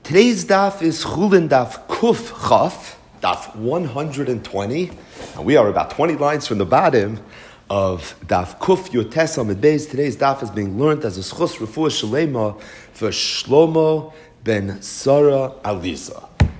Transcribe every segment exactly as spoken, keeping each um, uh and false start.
Today's daf is Chulin daf Kuf Chaf, daf one hundred twenty, and we are about twenty lines from the bottom of daf Kuf Yotes Amid Beis. Today's daf is being learned as a schus refuah shalema for Shlomo ben Sarah Aliza.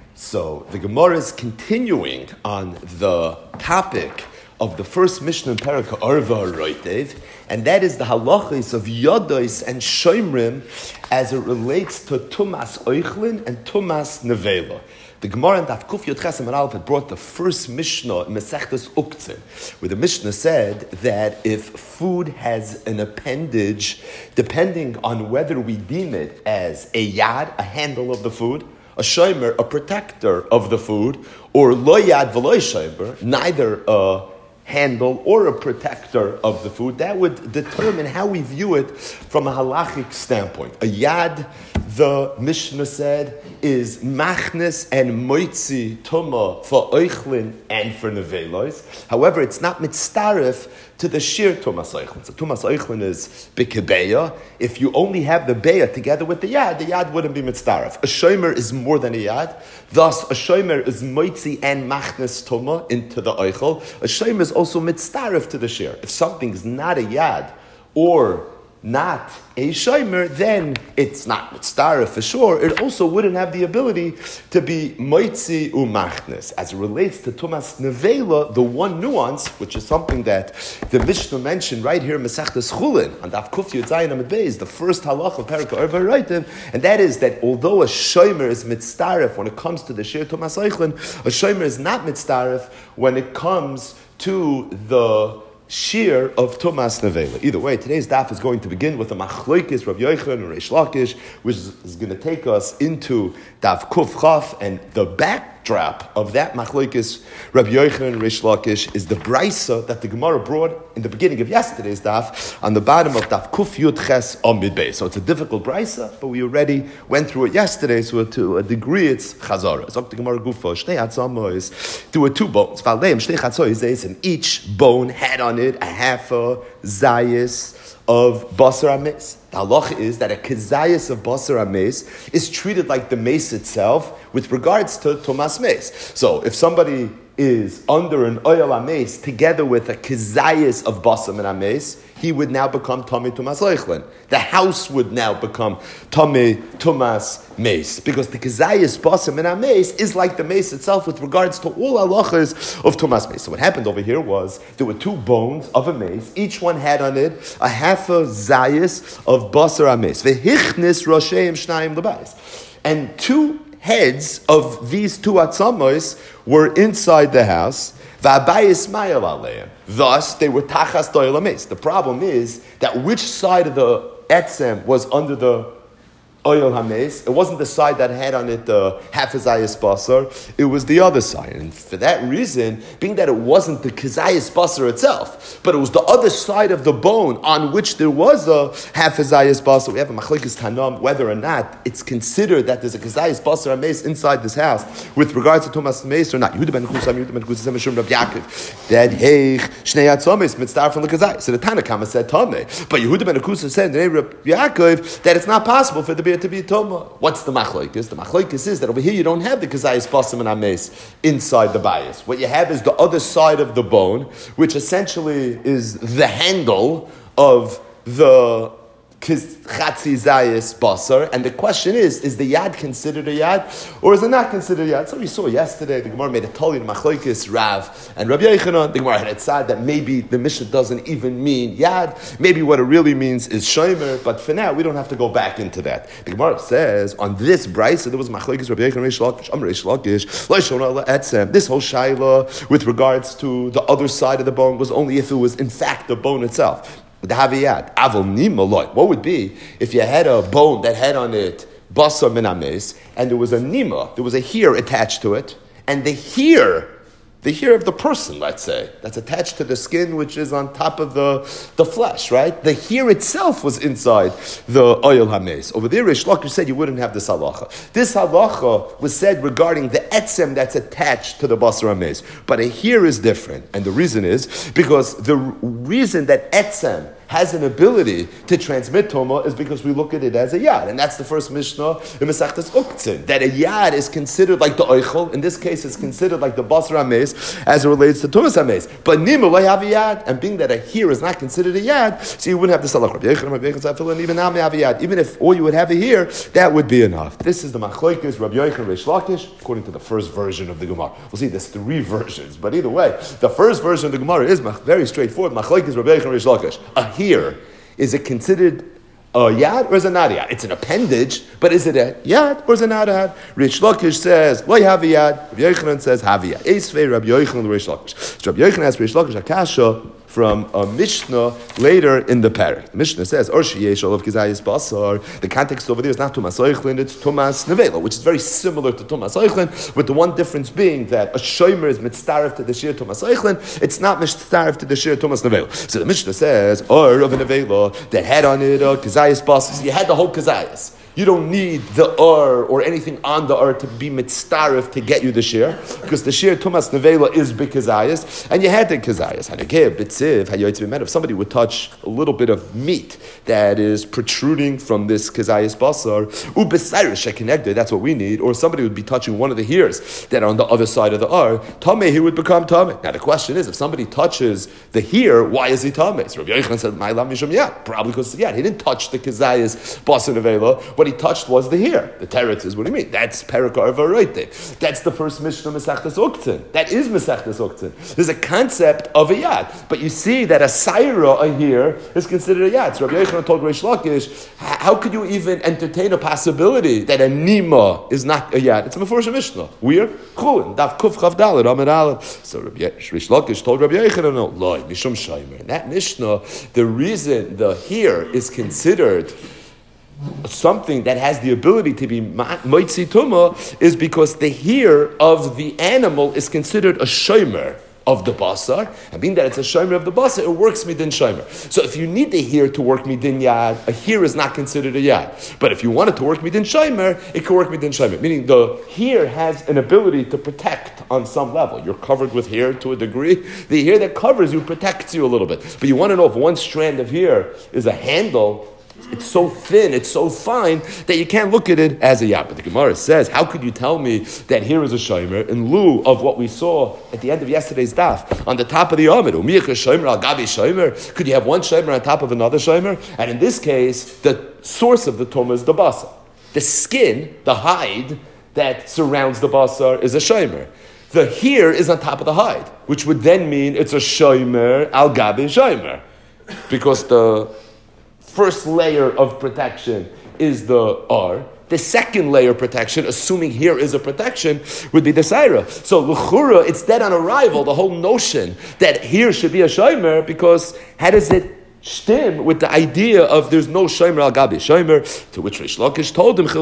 So the Gemara is continuing on the topic of the first Mishnah in Perek Arva Roitev, and that is the halachas of Yodos and Shoimrim as it relates to Tumas Oichlin and Tumas Nevela. The Gemara in Daf Kuf Yot Ches Amud Aleph had brought the first Mishnah in Masechtas Uktzin, where the Mishnah said that if food has an appendage, depending on whether we deem it as a yad, a handle of the food, a shomer, a protector of the food, or lo yad v'lo shomer, neither a handle or a protector of the food, that would determine how we view it from a halachic standpoint. A yad, the Mishnah said, is machnes and moitzi tuma for oichlin and for nevelos. However, it's not mitzdaref to the shir tumas oichlin. So tumas oichlin is bikebeya. If you only have the beya together with the yad, the yad wouldn't be mitzdaref. A shomer is more than a yad. Thus, a shomer is moitzi and machnes tuma into the oichel. A shomer is also mitzdaref to the shir. If something is not a yad or not a shomer, then it's not mitzdaref for sure. It also wouldn't have the ability to be moitzi umachnes. As it relates to tumas nevela, the one nuance, which is something that the Mishnah mentioned right here in Masechtas Chulin, and Daf Kuf Yud Zayin Amud Beis, the first halach of Perek Arva Roitev, and that is that although a shomer is mitzdaref when it comes to the shir tumas oichlin, a shomer is not mitzdaref when it comes to the shir of Tumas Nevela. Either way, today's daf is going to begin with a machloikis Rabbi Yochanan and Reish Lakish, which is, is going to take us into daf Kuf Chaf, and the backdrop of that machloikis Rabbi Yochanan and Reish Lakish is the brisa that the Gemara brought in the beginning of yesterday's daf on the bottom of daf Kuf Yud Ches Amid Beis. So it's a difficult brisa, but we already went through it yesterday, so to a degree it's chazara. So the Gemara Gufa Shnei Hatzamos, there were two bones. Valeim Shnei Hatzos, and each bone had on it a half a zayis of basar ames. The halacha is that a kezayis of basar ames is treated like the mace itself with regards to Tumas mace. So if somebody is under an oil ames together with a kezayis of basar and ames, he would now become Tomei Tumas Oichlin. The house would now become Tomei Tumas Mace, because the Kezayis Basam and Ames is like the mace itself with regards to all halachas of Tumas Mace. So what happened over here was there were two bones of a mace. Each one had on it a half a Zayis of Basar Ames. Vehichnis Rosheim Shnayim Lebais. And two heads of these two atzamos were inside the house. Thus, they were tachas doil ames. The problem is that which side of the etzem was under the oil hames? It wasn't the side that had on it the half azayas basar. It was the other side, and for that reason, being that it wasn't the kazayas basar itself, but it was the other side of the bone on which there was a half azayas basar. We have a machlekes tanam whether or not it's considered that there's a kazayas basar hames inside this house with regards to Tumas Mace or not. Yehuda ben Chusam, Yehuda ben Chusam, Mishum Rab Yaakov. That hey, Shnei Atzomis mitzvah from the kazayas. So the Tanakama said Tameh, but Yehuda ben Chusam said the name Rab Yaakov that it's not possible for the beer to be toma. What's the machlokes? The machlokes is that over here you don't have the kazayis basim and ames inside the bias. What you have is the other side of the bone, which essentially is the handle of the chatzi zayis basar. And the question is: is the yad considered a yad, or is it not considered a yad? So we saw yesterday the Gemara made a tali in machlokes Rav and Rabbi Yochanan. The Gemara had it said that maybe the Mishnah doesn't even mean yad. Maybe what it really means is shomer. But for now, we don't have to go back into that. The Gemara says on this brisa there was machlokes Rabbi Yochanan Reish Lakish, Amar Reish Lakish, Lo Shona Etzem. This whole shaila with regards to the other side of the bone was only if it was in fact the bone itself. What would be if you had a bone that had on it basar min ames, and there was a nima, there was a hair attached to it, and the hair, the hair of the person, let's say, that's attached to the skin, which is on top of the, the flesh, right? The hair itself was inside the oil hames. Over there, Reish Lakish said you wouldn't have this halacha. This halacha was said regarding the etzem that's attached to the basar hames, but a hair is different, and the reason is because the reason that etzem has an ability to transmit Tuma is because we look at it as a Yad. And that's the first Mishnah in Masechtas Uktzin, that a Yad is considered like the Oichel. In this case, it's considered like the Basar HaMeis as it relates to Tumas HaMeis. But Nima will have a Yad, and being that a here is not considered a Yad, so you wouldn't have to Salach Rabbi Yechon, Rabbi Yechon Zafil, and even now may have a Yad. Even if all you would have a here, that would be enough. This is the Machlokes, Rabbi Yechon, Reish Lakish, according to the first version of the Gemara. We'll see, there's three versions, but either way, the first version of the Gemara is very straightforward. Machlokes, Rabbi Yechon, Reish Lakish. A here, is it considered a yad or is it not a yad? It's an appendage, but is it a yad or is it not a yad? Reish Lakish says, "Lo have a yad." Rabbi Yochanan says, "Have a yad." Eisvei Rabbi Yochanan Reish Lakish. So Rabbi Yochanan asks Reish Lakish Akasha from a Mishnah later in the parak. The Mishnah says, "Or sheyesh olav kizayis basar." The context over there is not Tumas Oichlin, it's Tumas Nevela, which is very similar to Tumas Oichlin, with the one difference being that a shomer is mitzaref to the shir Tumas Oichlin, it's not mitzaref to the shir Tumas Nevela. So the Mishnah says, "Or of a Nevela that had on it a kizayis basar." So you had the whole kizayis. You don't need the ur or anything on the ur to be mitzaref to get you the shir, because the shir Tumas Nevela is b'kazayas, and you had the kazayas. And again, bitziv, if somebody would touch a little bit of meat that is protruding from this kazayas basar, u'b'sairish connected, that's what we need, or somebody would be touching one of the hairs that are on the other side of the ur, tameh, he would become tameh. Now the question is, if somebody touches the hair, why is he tameh? So Rabbi Yochanan said, "Ma'alam mishum yad," probably because yeah, he didn't touch the kazayas basar Nevela. What he touched was the hair. The teretz is, what do you mean? That's Perikar Varoite. That's the first Mishnah Masechtas Uktzin. That is Masechtas Uktzin. There's a concept of a yad. But you see that a saira, a hair, is considered a yad. So Rabbi Yochanan told Reish Lakish, how could you even entertain a possibility that a nima is not a yad? It's a Meforshah Mishnah. We're Chulin, Daf Kuf Chav Dalet, Amid Aleph. So Rabbi Reish Lakish told Rabbi Yochanan, no, Loi, Mishum Shaimer. In that Mishnah, the reason the hair is considered something that has the ability to be moitzi tuma is because the hair of the animal is considered a shomer of the basar, and being that it's a shomer of the basar, it works midin shomer. So if you need the hair to work midin yad, a hair is not considered a yad. But if you want it to work midin shomer, it can work midin shomer. Meaning the hair has an ability to protect on some level. You're covered with hair to a degree. The hair that covers you protects you a little bit. But you want to know if one strand of hair is a handle, it's so thin, it's so fine, that you can't look at it as a yad. But the Gemara says, how could you tell me that here is a shomer in lieu of what we saw at the end of yesterday's daf, on the top of the Amid? Could you have one shomer on top of another shomer? And in this case, the source of the tumah is the basar. The skin, the hide that surrounds the basar is a shomer. The hair is on top of the hide, which would then mean it's a shomer al gabi shomer. Because the first layer of protection is the R. The second layer of protection, assuming here is a protection, would be the Saira. So, l'chura, it's dead on arrival, the whole notion that here should be a shomer, because how does it stem with the idea of there's no shomer al gabi shomer? To which Reish Lakish told him,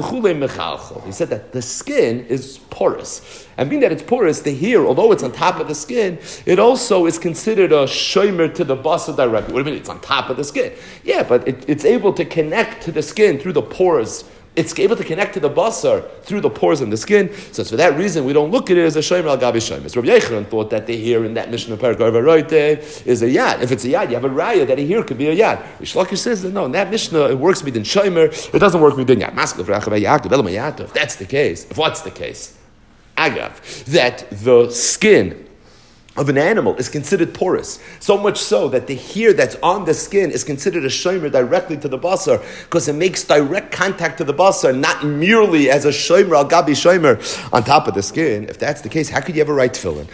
he said that the skin is porous. And being that it's porous, the hair, although it's on top of the skin, it also is considered a shomer to the basar directly. What do you mean? It's on top of the skin. Yeah, but it, it's able to connect to the skin through the pores. It's able to connect to the basar through the pores in the skin. So it's for that reason we don't look at it as a shomer al gabi shomer. So Rabbi Yochanan thought that the hair in that Mishnah Perikar Varoite is a yad. If it's a yad, you have a raya that a hair could be a yad. Reish Lakish says that no, in that Mishnah it works midin shomer. It doesn't work midin yad. If that's the case, if what's the case? Agav, that the skin of an animal is considered porous, so much so that the hair that's on the skin is considered a shomer directly to the basar, because it makes direct contact to the basar, not merely as a shomer al gabi shomer on top of the skin. If that's the case, how could you ever write tefillin?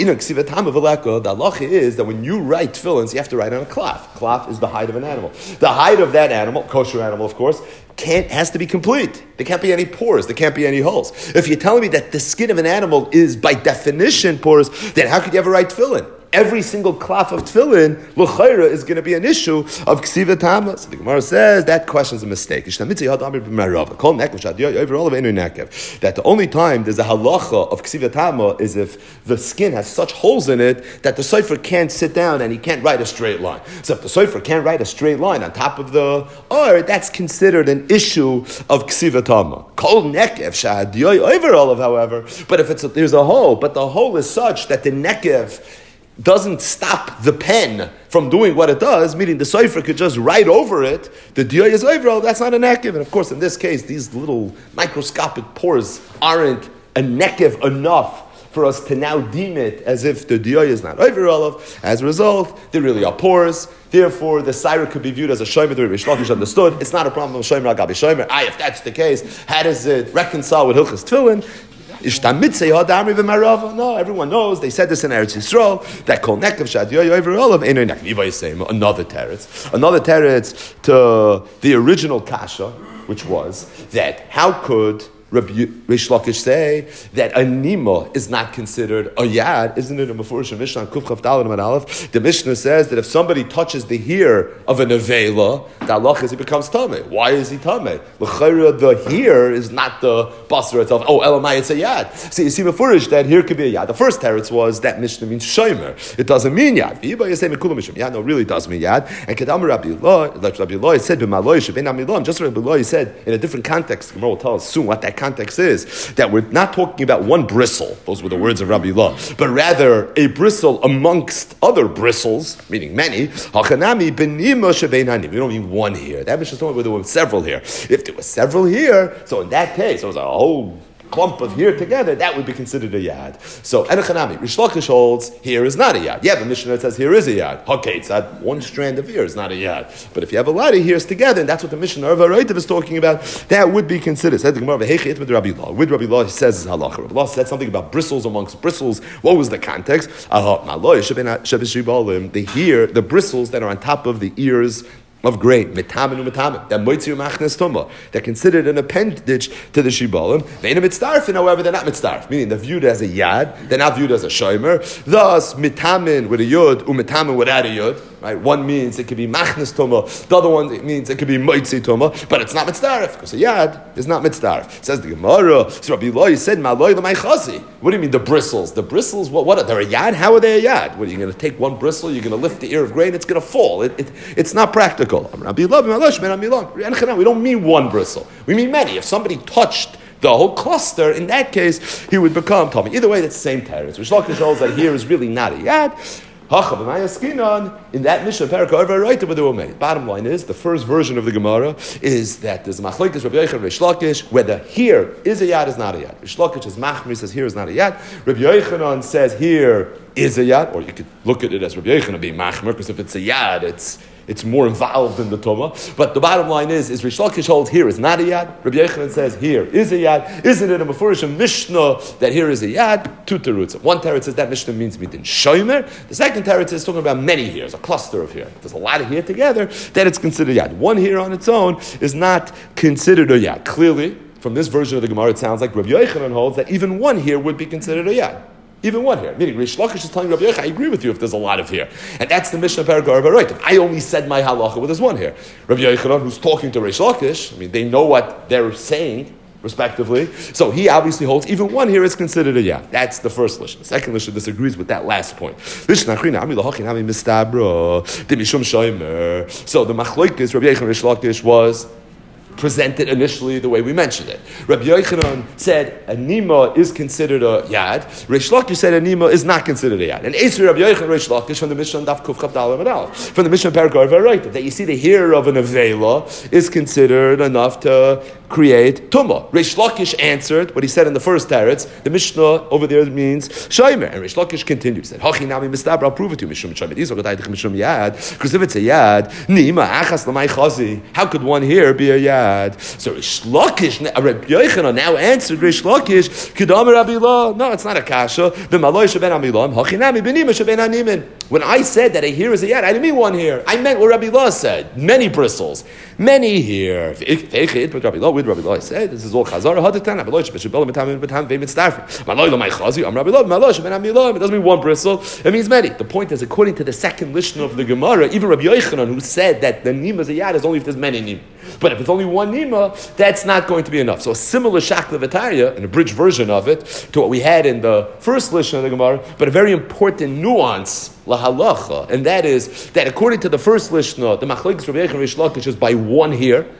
The halacha is that when you write tefillins, you have to write on a cloth. Cloth is the hide of an animal. The hide of that animal, kosher animal of course, can't has to be complete. There can't be any pores. There can't be any holes. If you're telling me that the skin of an animal is by definition porous, then how could you ever write tefillin? Every single cloth of tefillin, l'chayra, is going to be an issue of ksiva tama. So the Gemara says that question is a mistake. That the only time there's a halacha of ksiva tama is if the skin has such holes in it that the sofer can't sit down and he can't write a straight line. So if the sofer can't write a straight line on top of the or, that's considered an issue of ksiva tama. Kol nekev shahadiyoi over olive, however, but if it's a, there's a hole, but the hole is such that the nekev doesn't stop the pen from doing what it does, meaning the Sofer could just write over it, the Diyah is over, that's not a nekev. And of course, in this case, these little microscopic pores aren't a nekev enough for us to now deem it as if the Diyah is not over Olav. As a result, there really are pores. Therefore, the Saira could be viewed as a Shomer, the Rish Lakish understood. It's not a problem of Shomer Agabi Shomer. Ah, if that's the case, how does it reconcile with Hilchas Tefillin? No, everyone knows. They said this in Eretz Yisrael that kol nekev shadiyah over olav ain't nekev. Yiva saying another teretz, another teretz to the original kasha, which was that how could Rabbi Rish Lakish say that a nima is not considered a yad? Isn't it a mefurish Mishnah Kuf Chaf Daled Amud Aleph? The Mishnah says that if somebody touches the ear of a nevela, the halach is he becomes tamei. Why is he tamei? L'chayra, the ear is not the basra itself. Oh, elamai, it's a yad. See, you see mefurish that here could be a yad. The first teretz was that Mishnah means shomer. It doesn't mean yad. V'yiba you say mekulam mishum. Yeah, no, it really does mean yad. And kedam Rabbi Lo, like Rabbi Lo said, b'maloi shebein amilom. Just Rabbi Lo said in a different context. The Gemara will tell us soon what that context is, that we're not talking about one bristle, those were the words of Rabbi Lah, but rather a bristle amongst other bristles, meaning many. We don't mean one here. That Mishnah is talking about there were several here. If there were several here, so in that case, it was a whole clump of here together, that would be considered a yad. So, Enochanami, Rish Lakish holds here is not a yad. You have a Mishnah that says here is a yad. Okay, it's that one strand of here is not a yad. But if you have a lot of here's together, and that's what the Mishnah of Araitav is talking about, that would be considered. Said the Gemara, with Rabbi Law. With Rabbi Law, he says halacha. Rabbi Law said something about bristles amongst bristles. What was the context? The here, the bristles that are on top of the ears of grain, metamin and metamin, that moitzi machnes tuma, they're considered an appendage to the shibalim. They ain't mitzdarfin, however, they're not mitzdarf, meaning they're viewed as a yad, they're not viewed as a shomer. Thus, metamin with a yud, umetamin without a yud. Right? One means it could be machnes tuma, the other one it means it could be moitzi tuma, but it's not mitzdarf because a yad is not mitzdarf. Says the Gemara. So Rabbi Eloi said, "Maloi l'may chazi." What do you mean the bristles? The bristles, what? What? They're a yad. How are they a yad? What are you going to take one bristle? You're going to lift the ear of grain? It's going to fall. It, it, it's not practical. We don't mean one bristle. We mean many. If somebody touched the whole cluster, in that case, he would become Tommy. Either way, that's the same teretz. Rish Lakish holds that here is really not a yad. In that Mishnah, Parakah, where they were made. Bottom line is, the first version of the Gemara is that there's a machlokes Rabbi Yochanan and Rish Lakish, whether here is a yad, is not a yad. Rish Lakish is machmir, says here is not a yad. Rabbi Yochanan says here is a yad, or you could look at it as Rabbi Yochanan being machmir, because if it's a yad, it's It's more involved in the Tumah. But the bottom line is, is Rish Lakish holds here is not a yad. Rabbi Yochanan says here is a yad. Isn't it a mefurish Mishnah that here is a yad? Two terutzim. One teretz says that Mishnah means midin shomer. The second teretz is talking about many hears, a cluster of here. There's a lot of here together, that it's considered yad. One here on its own is not considered a yad. Clearly, from this version of the Gemara, it sounds like Rabbi Yochanan holds that even one here would be considered a yad. Even one here. Meaning, Rish Lakish is telling Rabbi Yochanan, I agree with you if there's a lot of here. And that's the Mishnah Paragraph right. I only said my halacha with this one here. Rabbi Yochanan, who's talking to Rish Lakish, I mean, they know what they're saying, respectively. So he obviously holds even one here is considered a yad. That's the first lishna. The second lishna disagrees with that last point. So the machlokes Rabbi Yochanan Rish Lakish was presented initially the way we mentioned it. Rabbi Yochanan said a nima is considered a yad. Rish Lakish said a nima is not considered a yad. And Esri Rabbi Yochanan Rish Lakish from the Mishnah Daf Kuf Chaf Daled Amud Aleph, from the Mishnah Paragraph right, that you see the hair of an avela is considered enough to create tumah. Rish Lakish answered what he said in the first teretz. The Mishnah over there means shomer, and Rish Lakish continued. He said, "Hachi nami mistabra, I'll prove it to you, Mishum shomer. These are g'tayich Mishum yad. Because if it's a yad, nima achas l'may chazi. How could one here be a yad?" So Rish Lakish, Rabbi Yochanan now answered Rish Lakish, "Kedam Rabbi Lah." No, it's not a kasha. The maloi sheben amilam. Hachi nami benima sheben animin. When I said that a here is a yad, I didn't mean one here. I meant what Rabbi Lah said. Many bristles, many here. But Rabbi Lah, with Rabbi Lah said, this is all chazara hadatan. Rabbi Lah shebel mitam mitam ve'mitzdarfin. Maloi l'may chazi. Am Rabbi Lah maloi sheben amilam. It doesn't mean one bristle. It means many. The point is, according to the second lishna of the Gemara, even Rabbi Yochanan, who said that the nima is a yad, is only if there's many nima. But if it's only one nima, that's not going to be enough. So a similar shakla v'tarya, an abridged version of it, to what we had in the first lishna of the Gemara, but a very important nuance lahalacha, and that is that according to the first lishna, the machlokes Rabbi Yochanan Rish Lakish is by one here.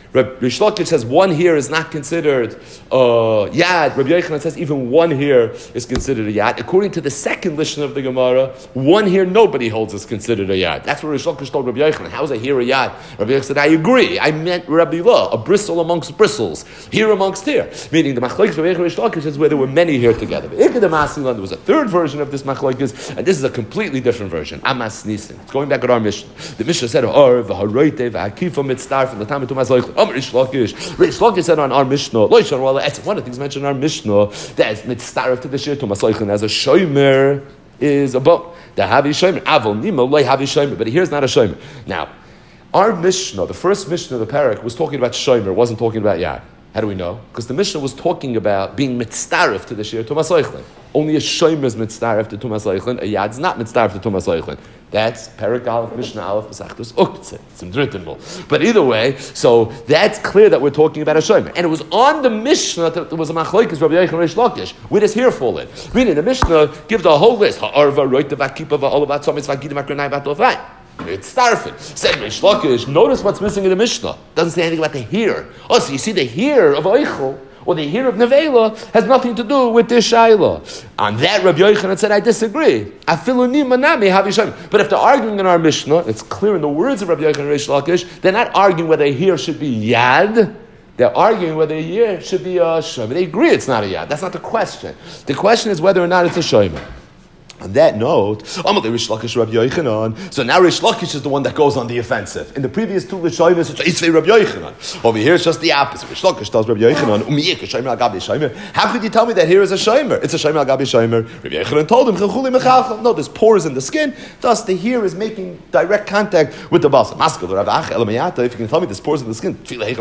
Rish Lakish says one here is not considered uh, yad. Rabbi Yochanan says even one here is considered a yad. According to the second lishon of the Gemara, one here nobody holds is considered a yad. That's what Rish Lakish told Rabbi Yochanan. How is a here a yad? Rabbi Yochanan said, I agree. I meant Rabbi Lah, a bristle amongst bristles, here amongst here. Meaning the machlokes Rabbi Yochanan and Rish Lakish is where there were many here together. But Ikad Masilan, there was a third version of this machlokes, and this is a completely different version. Amas Nisin. It's going back at our Mishnah. The Mishnah said, "Or v'haroite v'hakifa mitzdarf in the time of Tumas Loichel." Amar Rish Lakish. Rish Lakish said on our Mishnah, Loishan Wala. It's one of the things mentioned in our Mishnah that is mitzdarf to the shir Tumas Loichel as a shomer is a boat. The havi shomer avol nimo loy havi shomer. But here's not a shomer. Now, our Mishnah, the first Mishnah of the parak, was talking about shomer. Wasn't talking about yad. How do we know? Because the Mishnah was talking about being mitzdarf to the shir Tumas Loichel. Only a shomer is mitzdarf to Tumas Loichel. A yad is not mitzdarf to Tumas Loichel. That's Perik Aleph, Mishnah Aleph, Pesachtos Uktzeh. It's in Drittenmul. But either way, so that's clear that we're talking about a shomer. And it was on the Mishnah that there was a machlokes Rabbi Yochanan Rish Lakish. Where does here fall in? Meaning the Mishnah gives a whole list. Ha'arva, roita, vakipa, va'olavat, somis, vakidim, akranai, vatlovai. It's starfin. Said Rish Lakish. Notice what's missing in the Mishnah. Doesn't say anything about the here. Oh, so you see the here of Eichel, or the here of Nevela, has nothing to do with this Shaila. On that, Rabbi Yochanan said, I disagree. But if they're arguing in our Mishnah, it's clear in the words of Rabbi Yochanan and Rish Lakish, they're not arguing whether here should be Yad. They're arguing whether here should be a Shomer. They agree it's not a Yad. That's not the question. The question is whether or not it's a Shomer. On that note, so now Rish Lakish is the one that goes on the offensive. In the previous two Rishonim, it's Itzvei Rabbi Yochanan. Over here, it's just the opposite. Rish Lakish tells Rabbi Yochanan, how could you tell me that here is a shomer? It's a shomer al gabi shomer. Rabbi Yochanan told him, no, there's pores in the skin, thus the here is making direct contact with the basar. If you can tell me there's pores in the skin, so the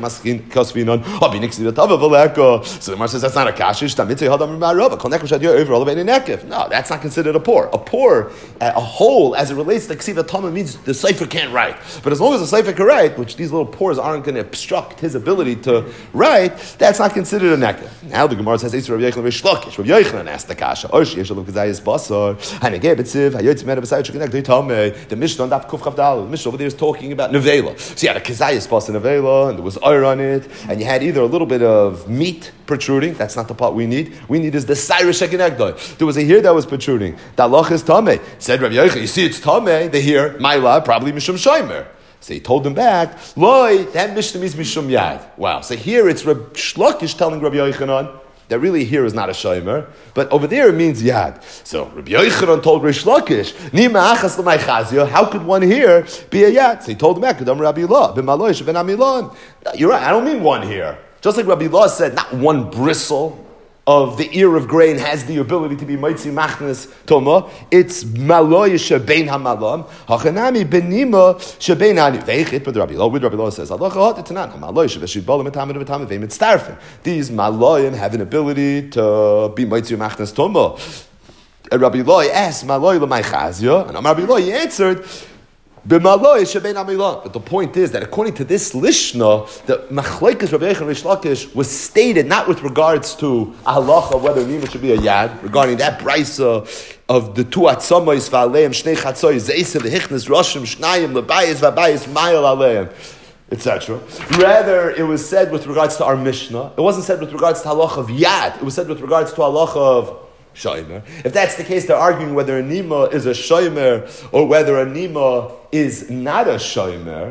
Gemara says that's not a kashish. No, that's not considered a pore. A pore, a hole, as it relates to Ksiva Talmud, means the Sefer can't write. But as long as the Sefer can write, which these little pores aren't going to obstruct his ability to write, that's not considered a nekev. Now the Gemara says, Eitz Rabbi Yochanan Rish Lakish. Rabbi Yochanan asked the kasha, Osh Yeshalom Kazayis Basar, Hanegeh Betziv, Hayotzim Meda B'Sayit Shekineg Deitame. The Mishnah on Daf Kuf Chav Dal. The Mishnah over there is talking about nevela. So you had a Kazayis Basar nevela, and there was oil on it, and you had either a little bit of meat protruding. That's not the part we need. We need is the Cyrus Shekineg. There was a hair that was protruding. That loch is tameh. Said Rabbi Yochanan, you see it's tameh. They hear Maila, probably Mishum Shomer. So he told them back, Loi, that Mishnah means Mishum Yad. Wow. So here it's Rabbi Shlokish telling Rabbi Yochanan that really here is not a Shomer, but over there it means Yad. So Rabbi Yochanan told Rish Lakish, Nima achas l'may chazia, how could one here be a Yad? So he told him back, Kedam Rabbi Lah, b'maloi sheben amilon. You're right, I don't mean one here. Just like Rabbi Lah said, not one bristle of the ear of grain has the ability to be Maitzi Machnes Toma. It's Maloy Shebein HaMalam. Hachanami Benima Shebein Hani. Veichit, but Rabbi Lo, with Rabbi Lo says, Allah Chahot Etanan, Maloy Shebeshit Bolam Etamid Etamid Veim Etztarfen. These Maloyim have an ability to be Maitzi Machnes Toma. And Rabbi Lo asked, Maloy L'may Chazia, and Rabbi Lo answered, But the point is that according to this Lishna, the Machlekes Rabbi Yochanan Rish Lakish was stated not with regards to halacha whether Nima should be a Yad, regarding that brisa of the two atzamois v'aleim shnei chatzois zeisev v'hichnes roshim shnayim lebayis v'bayis mayel aleim, et cetera. Rather, it was said with regards to our Mishnah. It wasn't said with regards to halacha of Yad. It was said with regards to halacha of Shomer. If that's the case, they're arguing whether a Nima is a Shomer or whether a Nima is not a Shomer.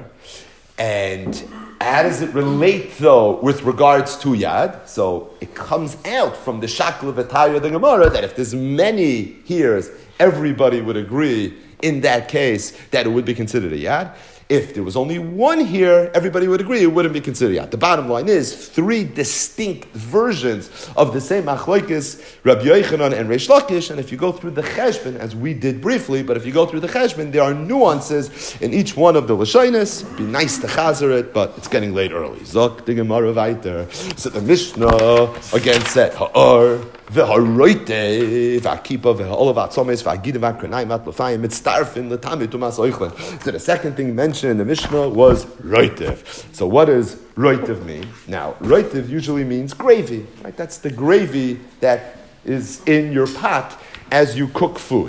And how does it relate, though, with regards to Yad? So it comes out from the Shakla V'Tayya the Gemara that if there's many hears, everybody would agree in that case that it would be considered a Yad. If there was only one here, everybody would agree it wouldn't be considered Yad. The bottom line is three distinct versions of the same Machlokes, Rabbi Yochanan and Rish Lakish. And if you go through the Cheshbon, as we did briefly, but if you go through the Cheshbon, there are nuances in each one of the Lashonis. It'd be nice to chazer it, but it's getting late early. Zok the Gemara weiter. So the Mishnah again said, Ha'or v'haroite v'akipa v'ha'olav atzomes v'agidim v'akranayim atlafayim mitztarfin l'tamid tumas oichlen. So the second thing mentioned in the Mishnah was roitiv. So what does roitiv mean? Now, roitiv usually means gravy, right? That's the gravy that is in your pot as you cook food.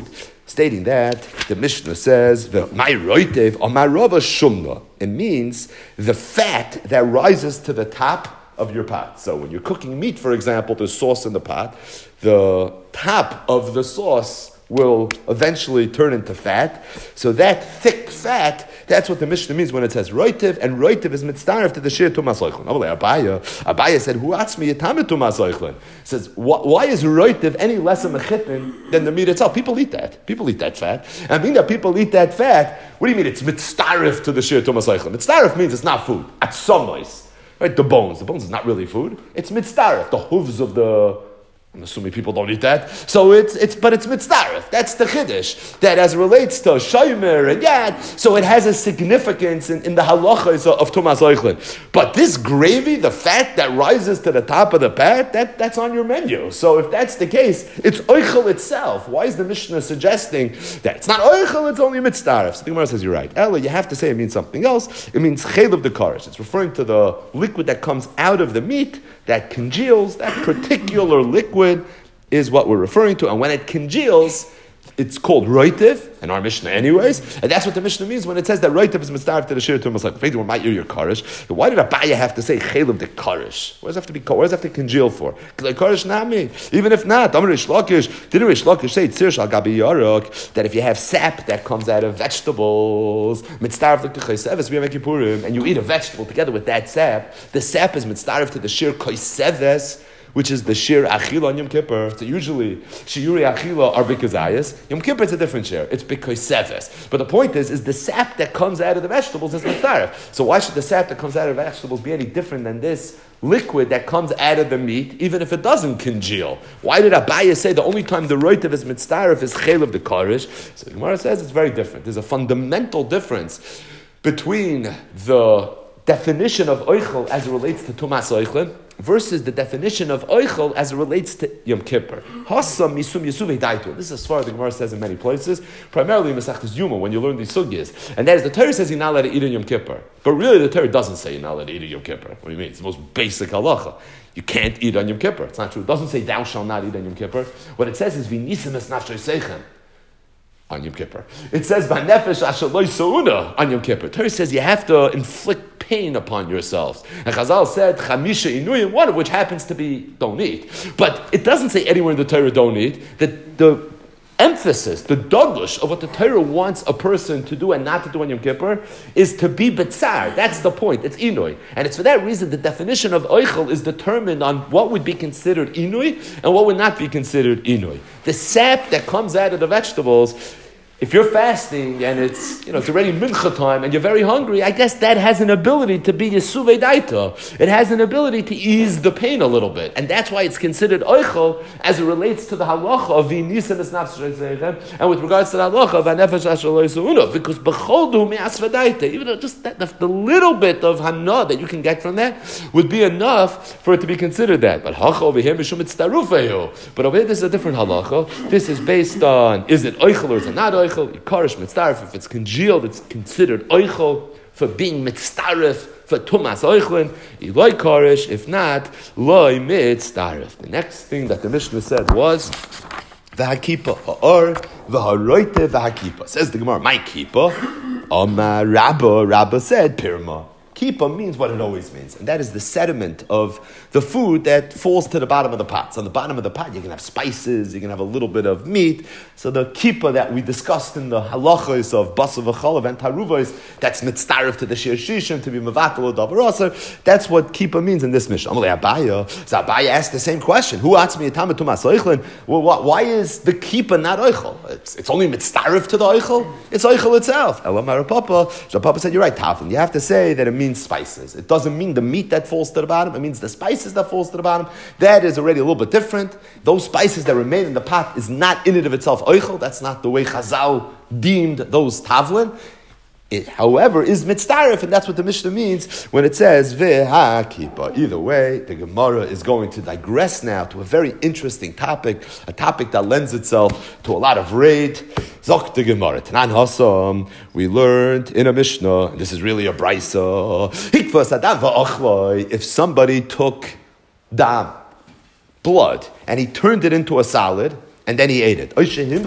stating that the Mishnah says, the my roitev or my rava shumna. It means the fat that rises to the top of your pot. So when you're cooking meat, for example, there's sauce in the pot. The top of the sauce will eventually turn into fat. So that thick fat, that's what the Mishnah means when it says roitiv, and roitiv is mitzdaref to the shir tumas oichlin. Abaya, Abaya said, "Who atzmi yitame tumas oichlin?" Says, why is roitiv any less a mechitin than the meat itself? People eat that. People eat that fat. And being that people eat that fat, what do you mean it's mitzdaref to the shir tumas oichlin? Mitzdaref means it's not food. At some ways. Right, the bones. The bones is not really food. It's mitzdaref, the hooves of the. I'm assuming people don't eat that. So it's it's but it's mitzdaref. That's the chiddush that as it relates to shomer and yad. So it has a significance in, in the halachas of, of tumas oichlin. But this gravy, the fat that rises to the top of the pat, that that's on your menu. So if that's the case, it's oichel itself. Why is the Mishnah suggesting that it's not oichel? It's only mitzdaref. So the Gemara says you're right. Ella, you have to say it means something else. It means chayil of the karish. It's referring to the liquid that comes out of the meat that congeals. That particular liquid is what we're referring to, and when it congeals, it's called roitiv, in our Mishnah anyways, and that's what the Mishnah means when it says that roitiv is mitzdaref to the shir tumas like we might hear your karish. Why did Abaya have to say chayil of the karish? What does it have to be? What does it have to congeal for? Because like karish nami, even if not, Amar Rish Lakish, didn't Rish Lakish say tzir shal gabi yarok that if you have sap that comes out of vegetables, mitzdaref to koiseves b'yom kippurim, and you eat a vegetable together with that sap, the sap is mitzdaref to the shir koiseves, which is the shir achila on Yom Kippur. So usually, shiuri achila are bikazayas. Yom Kippur it's a different shir. It's bikoiseves. But the point is, is the sap that comes out of the vegetables is mitzdaref. So why should the sap that comes out of the vegetables be any different than this liquid that comes out of the meat, even if it doesn't congeal? Why did Abaya say the only time the roitiv is mitzdaref is chayil of the karish? So the Gemara says it's very different. There's a fundamental difference between the definition of oichel as it relates to tumas oichlin versus the definition of oichel as it relates to Yom Kippur. Hasam misum yesuvei daitu. This is as far as the Gemara says in many places, primarily in Masechtas Yuma when you learn these sugyas. And that is, the Torah says you're not allowed to eat in Yom Kippur. But really the Torah doesn't say you're not allowed to eat in Yom Kippur. What do you mean? It's the most basic halacha. You can't eat on Yom Kippur. It's not true. It doesn't say thou shalt not eat on Yom Kippur. What it says is v'nisim es nafshay seichem on Yom Kippur. It says v'nefesh asher lo yisa'una on Yom Kippur. Torah says you have to inflict pain upon yourselves. And Chazal said chamisha inuyim, one of which happens to be don't eat. But it doesn't say anywhere in the Torah don't eat. That the emphasis, the dagush of what the Torah wants a person to do and not to do on Yom Kippur is to be betzar. That's the point. It's inui. And it's for that reason the definition of oichel is determined on what would be considered inui and what would not be considered inui. The sap that comes out of the vegetables, if you're fasting and it's, you know, it's already mincha time and you're very hungry, I guess that has an ability to be yesuvei daita. It has an ability to ease the pain a little bit. And that's why it's considered oichel as it relates to the halacha of v'nisim es nafshay seichem, and with regards to the halacha of hanefesh asher lo yisa'una, because b'choldu mi'asvei daita, even though just that, the, the little bit of hana that you can get from that would be enough for it to be considered that. But hacha over here, mishum itztarufehu. But over here, this is a different halacha. This is based on, is it oichel or is it not oichel? Karish mitzdaref, if it's congealed, it's considered oichel for being mitzdaref for tumas oichlin. Eloi karish, if not, loi mitzdaref. The next thing that the Mishnah said was v'hakipa ha'or v'haroite v'hakipa. Says the Gemara, my kipa, Amar Rabba. Rabba said pirma. Kipa means what it always means, and that is the sediment of the food that falls to the bottom of the pot. So on the bottom of the pot, you can have spices, you can have a little bit of meat. So the kipa that we discussed in the halachos of basa v'chalav and taruvos, that's mitzdaref to the shir shishim, to be mevatel or davar aser. That's what kipa means in this mission. Amalei Abaya. So Abaya asked the same question. Who atzmi etam tumas oichlin? Well, why is the kipa not oichel? It's, it's only mitzdaref to the oichel. It's oichel itself. Elamar Papa. So Papa said, you're right, Taflin. You have to say that it means spices. It doesn't mean the meat that falls to the bottom. It means the spices that falls to the bottom. That is already a little bit different. Those spices that remain in the pot is not in and of itself oichel. That's not the way Chazal deemed those tavlin. It, however, is mitzdaref, and that's what the Mishnah means when it says veha kipa. Either way, the Gemara is going to digress now to a very interesting topic, a topic that lends itself to a lot of raid. Zok the Gemara. Tanan Hasam, we learned in a Mishnah, and this is really a brisa. Hikvas adam va'achloi. If somebody took dam, blood, and he turned it into a salad, and then he ate it. Or he took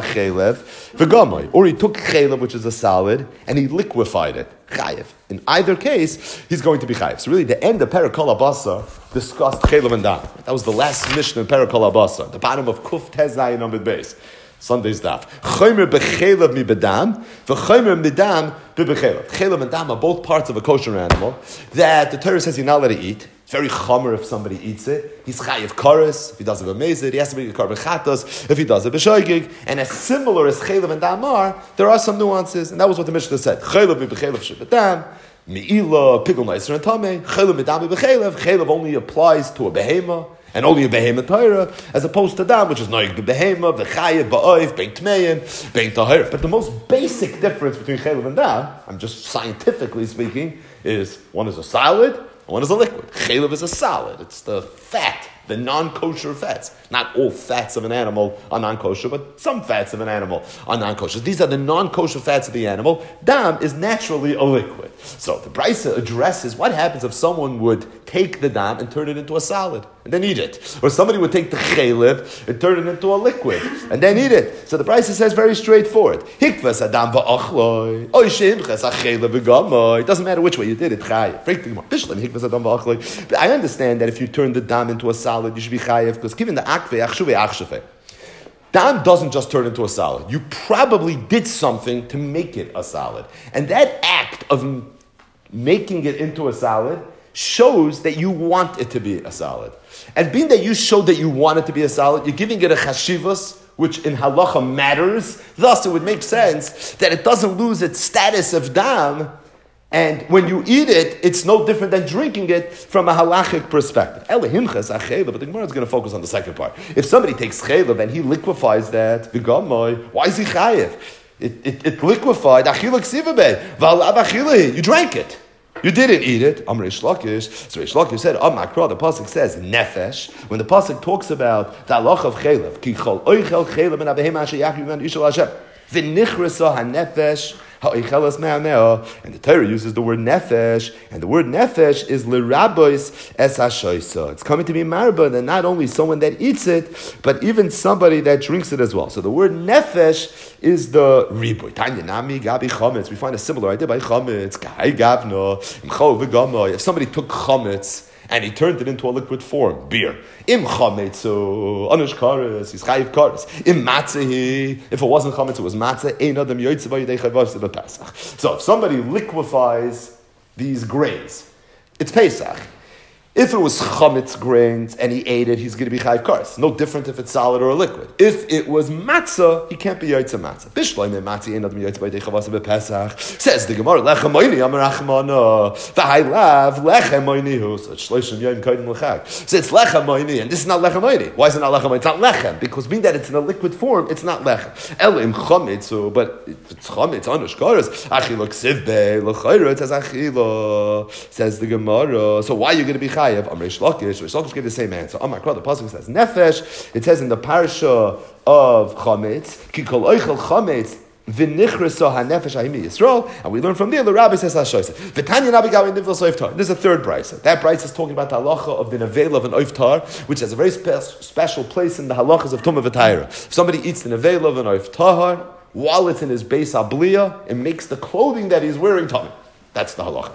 chelev, which is a salad, and he liquefied it. Chayev. In either case, he's going to be chayev. So really, the end of Perikol Abasa discussed chelev and dam. That was the last mission in Perikol Abasa, the bottom of Kuf Tezai Amid Beis. Sunday's daf. Chomer bechelev mi bedam, v'chomer midam bebechelev. Chelev and dam are both parts of a kosher animal that the Torah says you're not allowed to eat. It's very chomer if somebody eats it. He's chayiv kares if he does it b'mezid. He has to be karban chatos if he does it b'shoigig. And as similar as chelev and dam are, there are some nuances, and that was what the Mishnah said. Chelev mi bechelev shebedam. Me'ila, pigul meiser and tamei. Chelev midam mi bechelev. Chelev only applies to a behema. And only a behemoth Torah, as opposed to dam, which is noig the behemoth, the chayev, ba'oif, bein tmeim, bein tahir. But the most basic difference between chelev and dam, I'm just scientifically speaking, is one is a solid, and one is a liquid. Chelev is a solid. It's the fat, the non-kosher fats. Not all fats of an animal are non-kosher, but some fats of an animal are non-kosher. These are the non-kosher fats of the animal. Dam is naturally a liquid. So the Brisa addresses what happens if someone would take the dam and turn it into a solid and then eat it. Or somebody would take the chelev and turn it into a liquid and then eat it. So the Brisa says very straightforward. Hikvas adam va'achloi. Oishimches achelev v'gamoi. It doesn't matter which way you did it. Chayev. I understand that if you turn the dam into a solid, you should be chayev, because given the akve, achshuve, achshuve. Dam doesn't just turn into a salad. You probably did something to make it a salad. And that act of making it into a salad shows that you want it to be a salad. And being that you showed that you want it to be a salad, you're giving it a chashivas, which in halacha matters. Thus, it would make sense that it doesn't lose its status of dam. And when you eat it, it's no different than drinking it from a halachic perspective. But the Gemara is going to focus on the second part. If somebody takes chelev and he liquefies that, why is he chayev? It, it, it liquefied. You drank it. You didn't eat it. Am Reish Lakish. So Reish Lakish said, Am Makra, the pasuk says nefesh. When the pasuk talks about the halach of chelev, ki chol oichel chelev and abehema asher yachyu men yishol Hashem. V'nichrasa hanefesh. And the Torah uses the word nefesh, and the word nefesh is l'rabois es hashoisa. It's coming to be marba, and not only someone that eats it, but even somebody that drinks it as well. So the word nefesh is the riboy. Tanya nami gabi chametz. We find a similar idea by chametz. Kai gavno imchol v'gamay. If somebody took chametz and he turned it into a liquid form, beer. Im chametzu, anush kares, he's chayiv kares. Im matzehi, if it wasn't chametz, it was matzeh. Ein adam yoytze v'yidei chayvav seba Pesach. So if somebody liquefies these grains, it's Pesach. If it was chametz grains and he ate it, he's going to be chayiv kares. No different if it's solid or a liquid. If it was matzah, he can't be yoytze matzah. Bishloim matzah ein adam yoytze v'yidei chayvav seba Pesach. Says the Gemara, lechem moini amar achmana v'haylav lechem moini hu. So it's shloshim yom kodim l'chag. So it's lechem moini, and this is not lechem moini. Why is it not lechem moini? It's not lechem, because being that it's in a liquid form, it's not lechem. Elim chametz, but it's chametz anush kares. Achilo ksivbe l'chayra. It says achilo. Says the Gemara. So why are you going to be chayiv? Am Reish Lakish. Reish Lakish gave the same answer. Am Makra, the pasuk says nefesh. It says in the parasha of chametz, ki kol oichel chametz v'nichrasa hanefesh ahimi Yisrael, and we learn from there. The rabbi says hashoyse. V'tanya nabi gavi nivdal soiftar. This is a third brisa. That brisa is talking about the halacha of the nevela of an oiftar, which has a very spe- special place in the halachas of tumah v'tayra. If somebody eats the nevela of an oiftar while it's in his base abliya, it makes the clothing that he's wearing tumah. That's the halacha.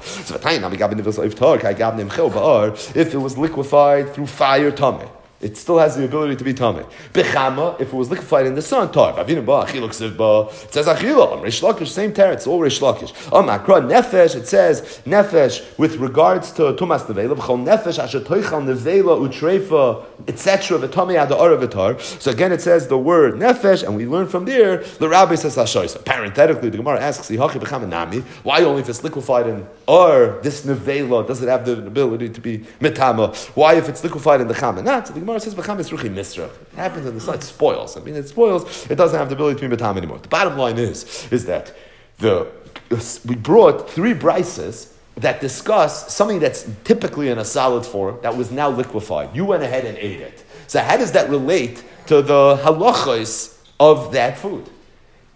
So if it was liquefied through fire, tameh, it still has the ability to be tameh. Bechama, if it was liquefied in the sun, tar. It says achila. Reish Lakish, same teretz. It's all Reish Lakish. Am Makra nefesh. It says nefesh with regards to tumas nevela. V'chol nefesh asher toichal nevela utreifa, et cetera. V'tamei ad ha'aravitar. So again, it says the word nefesh, and we learn from there. The rabbi says hashoysa. Parenthetically, the Gemara asks, why only if it's liquefied in or this nevela does it have the ability to be metama? Why if it's liquefied in the chamanat? So the Gemara says b'cham is ruchi misra. It happens in the sun. It spoils. I mean, it spoils. It doesn't have the ability to be metam anymore. The bottom line is is that the we brought three brises that discuss something that's typically in a solid form that was now liquefied. You went ahead and ate it. So how does that relate to the halachos of that food?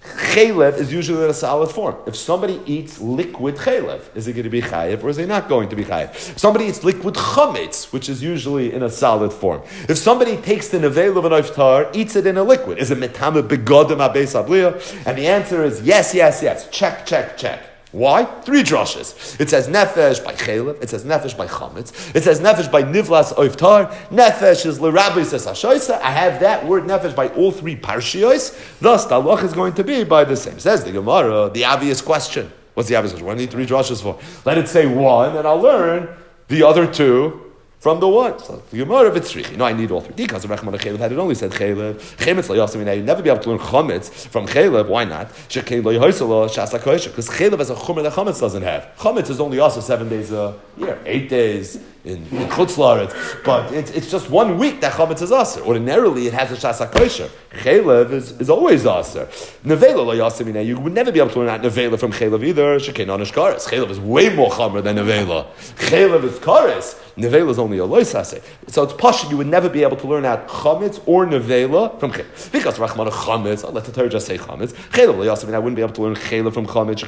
Chaylev is usually in a solid form. If somebody eats liquid chaylev, is it going to be chayiv or is it not going to be chayiv? If somebody eats liquid chametz, which is usually in a solid form. If somebody takes the nevel of an iftar, eats it in a liquid, is it metame begodim abeis abliya? And the answer is yes, yes, yes. Check, check, check. Why? Three drushes. It says nefesh by chaylev. It says nefesh by chametz. It says nefesh by nivlas oiftar. Nefesh is l'rabbi says hashoisa. I have that word nefesh by all three parshios. Thus, the halach is going to be by the same. Says the Gemara, the obvious question. What's the obvious question? What do I need three drushes for? Let it say one, and I'll learn the other two from the one. So the Gemara of it's three. No, I need all three. Because of Rechman Chaylev had it only said Chaylev. Chametz layasim. Now you never be able to learn chametz from Chaylev. Why not? Shekein lo yehoselo shasa koisha. Because Chaylev has a chumra that chametz doesn't have. Chametz is only also seven days a year, eight days in, in Chutz La'aretz. But it's, it's just one week that chametz is aser. Ordinarily, it has a shasa koisha. Chaylev is, is always aser. Nevela lo yasim. Now you would never be able to learn that nevela from Chaylev either. Shekein onish kares. Chaylev is way more chamer than nevela. Chaylev is kares. Nevela is only a loisase. So it's pashut, you would never be able to learn out chametz or nevela from chaylev. Because Rachman chametz, I'll let the Torah just say chametz. Chaylev l'yasim, I wouldn't be able to learn chaylev from chametz.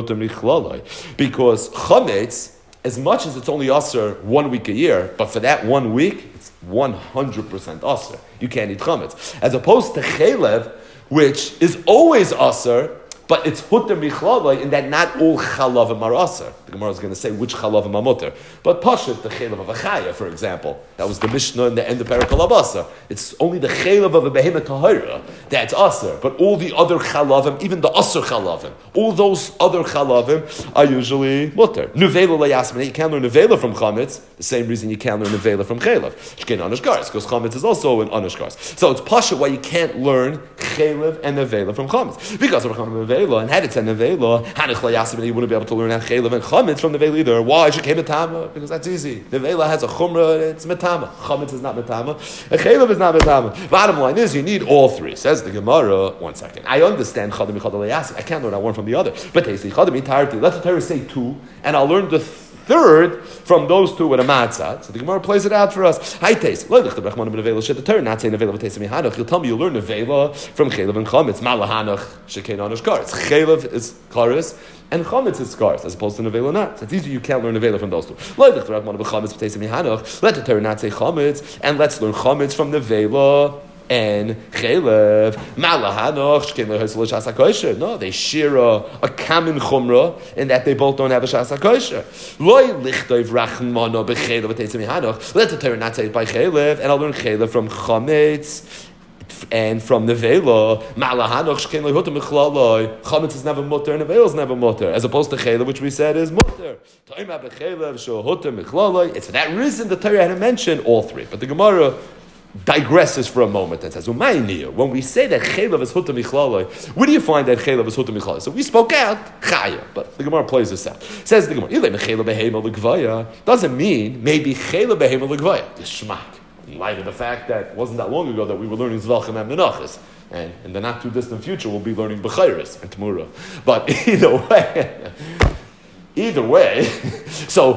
Because chametz, as much as it's only aser one week a year, but for that one week, it's one hundred percent aser. You can't eat chametz. As opposed to chaylev, which is always aser, but it's hutter michlala in that not all chalavim are aser. The Gemara is going to say which chalavim are mutter. But pashut, the chalav of a chaya, for example, that was the Mishnah in the end of Perikol Abasa. It's only the chalav of a behemoth tahira that's aser. But all the other chalavim, even the aser chalavim, all those other chalavim are usually mutter. Nuvela layasmin, you can't learn nuvela from chametz. The same reason you can't learn nuvela from chalav. Shkein anish kares, because chametz is also an anish kares. So it's pashut why you can't learn chalav and nuvela from chametz. Because of chametz. And had it said nevela, hanich layasim, you wouldn't be able to learn chaylev and chametz from nevela either. Why? She came metama because that's easy. Nevela has a chumrah, it's metama. Chametz is not metama. And chaylev is not metama. Bottom line is, you need all three. Says the Gemara. One second. I understand chadam chadam layasim. I can't learn one from the other. But they say chadam itarti. Let the Torah say two, and I'll learn the third from those two with a matzah. So the Gemara plays it out for us. Hi, taste. Lo yichtav rachman b'nevela shet the Torah not say nevela v'teisem yihanach. You'll tell me you learn nevela from chaylev and chametz. Malahanach shekein anish kares. Chaylev is kares and chametz is kares, as opposed to nevela not. So it's easy. You can't learn nevela from those two. Lo yichtav rachman b'chametz v'teisem yihanach. Let the Torah not say chametz, and let's learn chametz from nevela and chaylev. Malahanoch shkein lehosel shas hakosher. No, they share a, a common chumrah in that they both don't have a shas hakosher. Loy lichtov rachmano bechaylev v'teisem yihanach. Let the Torah not say it by chaylev, and I'll learn chaylev from chametz and from nevela. Malahanoch shkein lehotam mechlaloy. Chametz is never mutter, and nevela is never mutter, as opposed to chaylev, which we said is mutter. Toima bechaylev shohotam mechlaloy. It's for that reason the Torah had to mention all three. But the Gemara digresses for a moment and says, when we say that chaylev is huta michlala, where do you find that chaylev is huta michlala? So we spoke out chaya, but the Gemara plays this out. Says the Gemara, doesn't mean maybe chaylev behema l'gvaya. Geschmack. In light of the fact that it wasn't that long ago that we were learning zvachim and menachas, and in the not too distant future we'll be learning bechayris and temura. But either way. Either way, so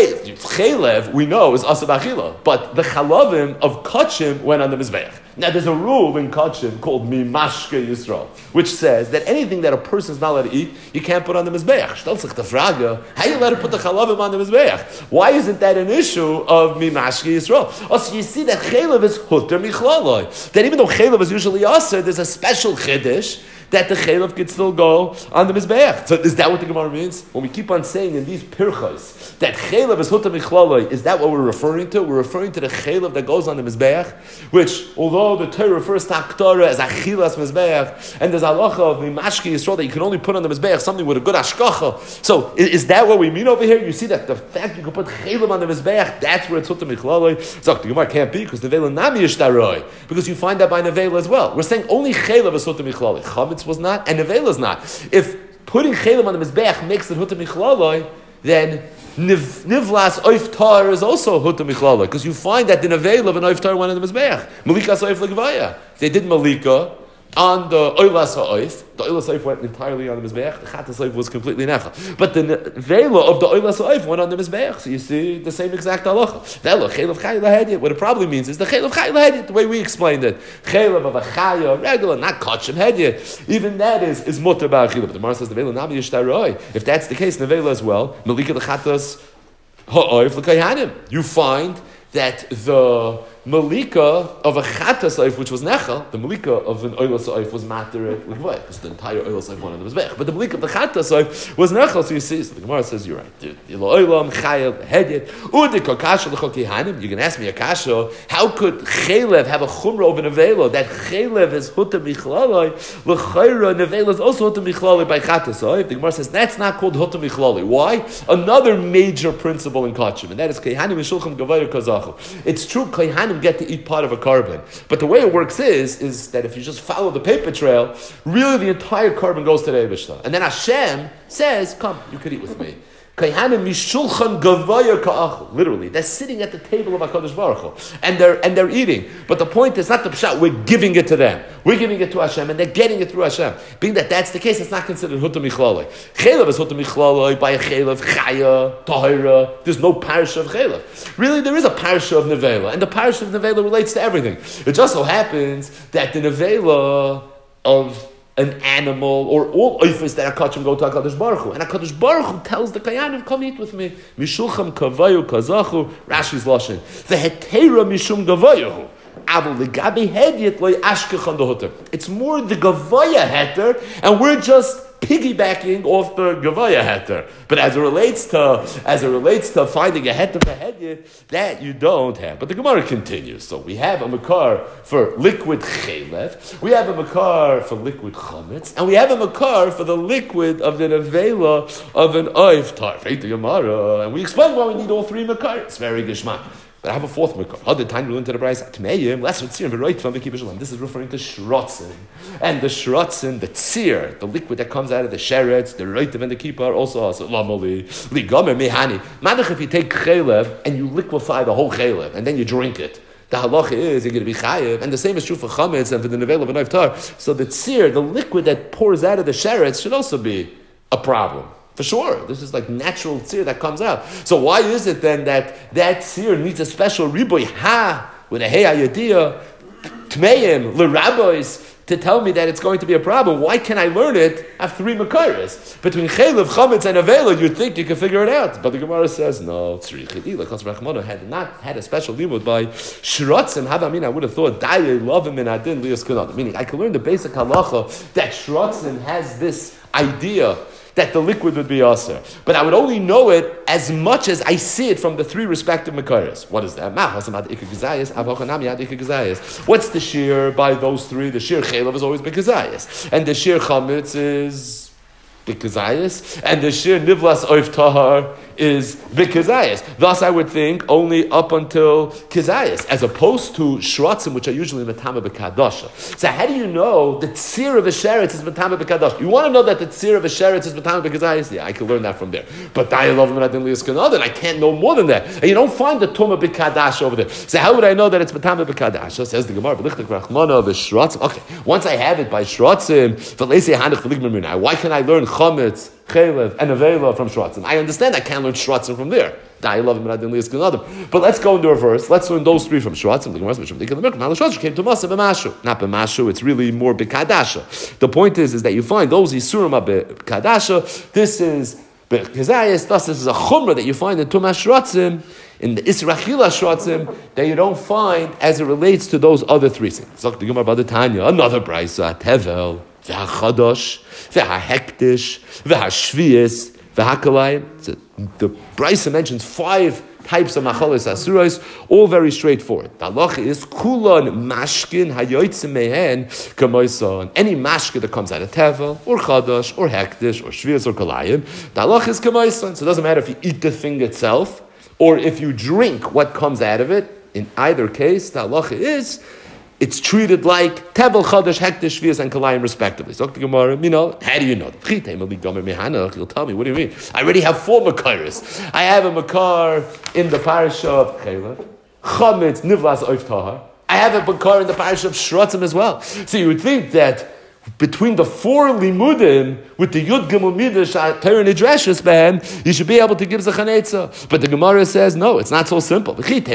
chaylev we know is asab achila, but the chalavim of kachim went on the mizbeach. Now there's a rule in kachim called mimashke Yisrael, which says that anything that a person is not allowed to eat, you can't put on the mizbeach. Stellt sich the frage, how you let her put the chalavim on the mizbeach? Why isn't that an issue of mimashke Yisrael? Also, you see that chaylev is huter michlaloi. That even though chaylev is usually aser, there's a special chiddush that the chaylev could still go on the mizbeach. So is that what the Gemara means? When we keep on saying in these pirchos that chaylev is huta michlala, is that what we're referring to? We're referring to the chaylev that goes on the mizbeach, which although the Torah refers to aktorah as achilas mizbeach, and there's halacha of mimashki Yisrael that you can only put on the mizbeach something with a good ashkacha. So is, is that what we mean over here? You see that the fact you can put chaylev on the mizbeach, that's where it's huta michlala. So the Gemara can't be because the nevela nami yishtaroi, because you find that by nevela as well. We're saying only chaylev is huta michlala. Was not, and nevela is not. If putting chaylev on the mizbeach makes it huta michlala, then niv, nivlas oiftar is also huta michlala, because you find that the nevela of an oiftar went on the mizbeach. Malika oif legvaya. They did malika, on the Oilas Ha'oif. The Oilas Ha'oif went entirely on the Mizbeach. The Chatas Ha'oif was completely Nechel. But the Vela of the Oilas Ha'oif went on the Mizbeach. So you see the same exact halacha. Vela, Chaylev Chaylev Hediyah. What it probably means is the Chaylev Chaylev Hediyah, the way we explained it. Chaylev of a Chaya, regular, not Kachim Hediyah. Even that is, is Mutter Ba'achilah. But the Gemara says the Vela Nami Yishtaroi. If that's the case, the Vela as well, Melika the Chatas Ha'oif L'Kayhanim. You find that the Malika of a Chatas Oif, which was Nechel, the Malika of an Oilas Oif was Mater L'Kvay, because the entire Oilas Oif wanted the Mizbech. But the Malika of the Chatas Oif was Nechel, so you see, so the Gemara says, you're right. You can ask me a kasha, how could Chelev have a Chumra over Nevela? That Chelev is Huta Michlaloi, L'Chayra, Nevela is also Huta Michlaloi by Chatas Oif. The Gemara says, that's not called Huta Michlaloi. Why? Another major principle in Kachim, and that is Kayhanim Mishulchim Gavayr Kazachu. It's true, Kayhanim get to eat part of a carbon. But the way it works is, is that if you just follow the paper trail, really the entire carbon goes to the Eibishter. And then Hashem says, come, you could eat with me. Literally, they're sitting at the table of HaKadosh Baruch Hu, and they're and they're eating. But the point is not the pshat. We're giving it to them. We're giving it to Hashem, and they're getting it through Hashem. Being that that's the case, it's not considered Huta Michlaloi. Chelev is Huta Michlaloi by a Chelev Chaya Tahira. There's no parasha of Chelev. Really, there is a parasha of Nevela, and the parasha of Nevela relates to everything. It just so happens that the Nevela of an animal, or all oifis that HaKachim go to HaKadosh Baruch Hu. And HaKadosh Baruch Hu tells the Kayanim, come eat with me. Mishulcham kavayu kazachu, Rashi's Lashon. The hetera mishum gavayahu. Aval legabi hedyet loy ashkech on the hutter. It's more the gavaya heter, and we're just piggybacking off the gavaya heter. But as it relates to as it relates to finding a heter for hedyet, that you don't have. But the Gemara continues. So we have a makar for liquid chelev, we have a makar for liquid chametz, and we have a makar for the liquid of the nevela of an oif tar. Right, the Gemara, and we explain why we need all three makars. Very gishmak. But I have a fourth makar. How did time rule into the brayz? Tmeim, less with tzir, right from the kibbutz. This is referring to shrotzen, and the shrotzen, the tzir, the liquid that comes out of the sheretz, the roitiv and the kippah also has lamoli ligamer mehani. Manach if you take chelev and you liquefy the whole chelev and then you drink it. The halacha is you're going to be chayev, and the same is true for chametz and for the nevel of an iftar. So the tzir, the liquid that pours out of the sheretz, should also be a problem. For sure, this is like natural tzir that comes out. So why is it then that that tzir needs a special riboy ha with a hey ayadiyah tmeim l'rabbis to tell me that it's going to be a problem? Why can I learn it? I have three makaris between chelev, chametz, and avela. You'd think you can figure it out, but the Gemara says no. Tzri chedila Chas Rachmana had not had a special limud by shrotzim. How I mean, I would have thought daye love him and I didn't lias kunad. Meaning, I can learn the basic halacha that shrotzim has this idea that the liquid would be aser. But I would only know it as much as I see it from the three respective makaris. What is that? What's the shear by those three? The shear chelav is always bekazayas. And the shear chametz is bekazayas. And the shear nivlas oif tahar is bekazayas. Thus I would think only up until kazayas, as opposed to shrotzim, which are usually matama bekadasha. So how do you know the tzir of a sheretz is matama bekadasha? You want to know that the tzir of a sheretz is matama bekazayas? Yeah, I can learn that from there. But I love them and I didn't lias kanad, I can't know more than that. And you don't find the tuma bekadash over there. So how would I know that it's matama bekadasha? Says the Gemara, b'lichtek rachmana v'shrotzim. Okay, once I have it by shrotzim, why can I learn chametz, chelev, and avela from shrotzim? I understand I can't learn shrotzim from there. I love him, but I didn't lose another. But let's go into reverse. Let's learn those three from shrotzim. The Gemara came to masa b'mashu, not b'mashu. It's really more b'kadasha. The point is, is that you find those isurim b'kadasha. This is b'kazayis. Thus, this is a chumrah that you find in tumas shrotzim, in the Israchila shrotzim, that you don't find as it relates to those other three things. So the Gemara about the Tanya, another brayso, tevel, v'hachadosh, v'hahektish, v'hashvius, v'hakalayim. The brayso mentions five types of machalis asuros, all very straightforward. The halacha is kulon mashkin hayotzim mehen kamoison. Any mashkin that comes out of tevel, or chadosh, or hektish, or shvius, or kalayim, the halacha is kamoison. So it doesn't matter if you eat the thing itself, or if you drink what comes out of it. In either case, the halacha is it's treated like tevel, chadash, hektish, shvius, and kalayim respectively. So the Gemara, you know, how do you know? You'll tell me. What do you mean? I already have four makaris. I have a makar in the parasha of chelev, chametz, nivlas, oif tahar. I have a bakar in the parish of Shrotzim as well. So you would think that between the four limudim with the Yud Gimel Midrash Torah Nidreshes behem, you should be able to give Zachanetza. But the Gemara says no, it's not so simple. Those four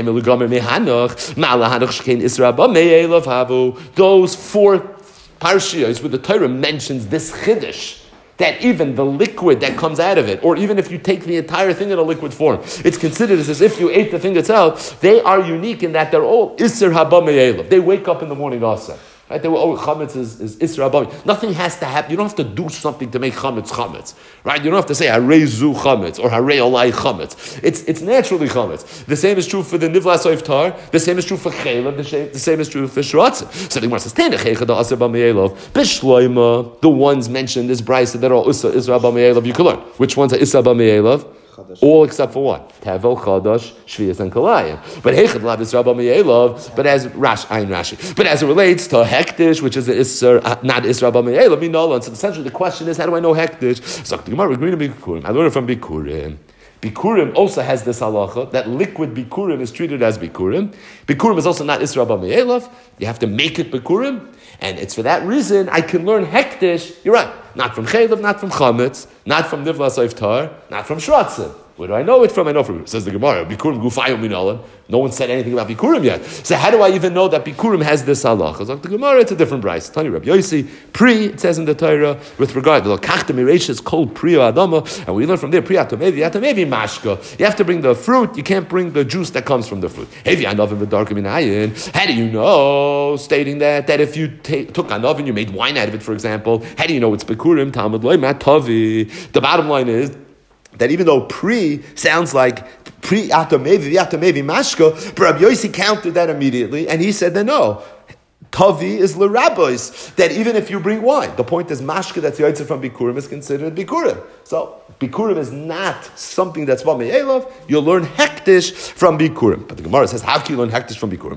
parshiyos where the Torah mentions this chiddush, that even the liquid that comes out of it, or even if you take the entire thing in a liquid form, it's considered as if you ate the thing itself. They are unique in that they're all Isser Haba Me'elav. They wake up in the morning also. Right? They were, oh, chametz is, is Isra Abami. Nothing has to happen. You don't have to do something to make chametz chametz. Right? You don't have to say Harei Zu chametz or Harei Olai chametz. It's it's naturally chametz. The same is true for the Nivlas Oiftar. The same is true for Chaylev. The same, the same is true for Shratz. So the Gemara says, Tene Chaycha da Aser B'Me'elav. Bishloima, the ones mentioned, this Bryce, that are all Isra B'Me'elav. You can learn. Which ones are Isra B'Me'elav? All except for one. Tevel, Chadash, Shvias, and Kalayim. But Heichad Lav is Rabba Me'elav, but as Rash, Ayin Rashi. But as it relates to Hektish, which is the Isser, uh, not Isra Rabba Me'elav, Minolan. So essentially the question is, how do I know Hektish? So the Gemara, we're Bikurim. I learned it from Bikurim. Bikurim also has this halacha, that liquid Bikurim is treated as Bikurim. Bikurim is also not Isra Rabba Me'elav. You have to make it Bikurim. And it's for that reason I can learn Hektish, you're right, not from Chaylev, not from Chametz, not from Nivlas Oiftar, not from Shratzim. Where do I know it from? I know from, says the Gemara, Bikurim Gufayim Minolan. No one said anything about Bikurim yet. So how do I even know that Bikurim has this halacha? So the Gemara, it's a different price. Tani Rabbi Yossi, Pri, it says in the Torah, with regard to the Kachta Miresh is called Priya Adama, and we learn from there, Priya Tomevi, Atomevi Mashka. You have to bring the fruit, you can't bring the juice that comes from the fruit. Hevi Anovim V'darkim Inayin. How do you know, stating that, that if you ta- took Anovim, you made wine out of it, for example, how do you know it's Bikurim? Talmud Loi Matavi. The bottom line is, that even though pre sounds like pre atomevi atomevi mashka, but Rabbi Yossi countered that immediately, and he said that no, tavi is l'rabbis, that even if you bring wine, the point is mashka that's the yotzer from bikurim is considered bikurim. So bikurim is not something that's v'mei elav. You'll learn hektish from bikurim. But the Gemara says, how can you learn hektish from bikurim?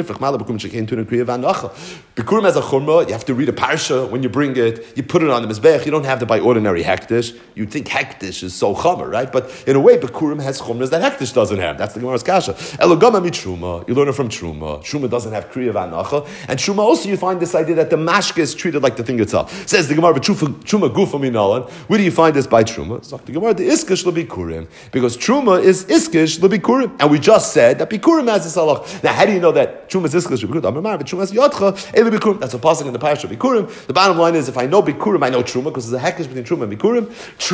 Bikurim has a chumrah. You have to read a parsha when you bring it. You put it on the mizbech. You don't have to buy ordinary hektish. You'd think hektish is so chamer, right? But in a way, bikurim has chumras that hektish doesn't have. That's the Gemara's kasha. Elogama mitruma. You learn it from truma. Truma doesn't have kriya v'anacha. And truma also you find this idea that the mashka is treated like the thing itself. It says the Gemara, truma gufa minalan. Where do you find this by truma? So the Gemara, the iskish lebikurim, because truma is iskish lebikurim, and we just said that bikurim has this halach. Now, how do you know that truma is iskish lebikurim? Truma is yotcha ele bikurim. That's a passing in the parasha of bikurim. The bottom line is, if I know bikurim, I know truma, because there's a hekesh between truma and bikurim.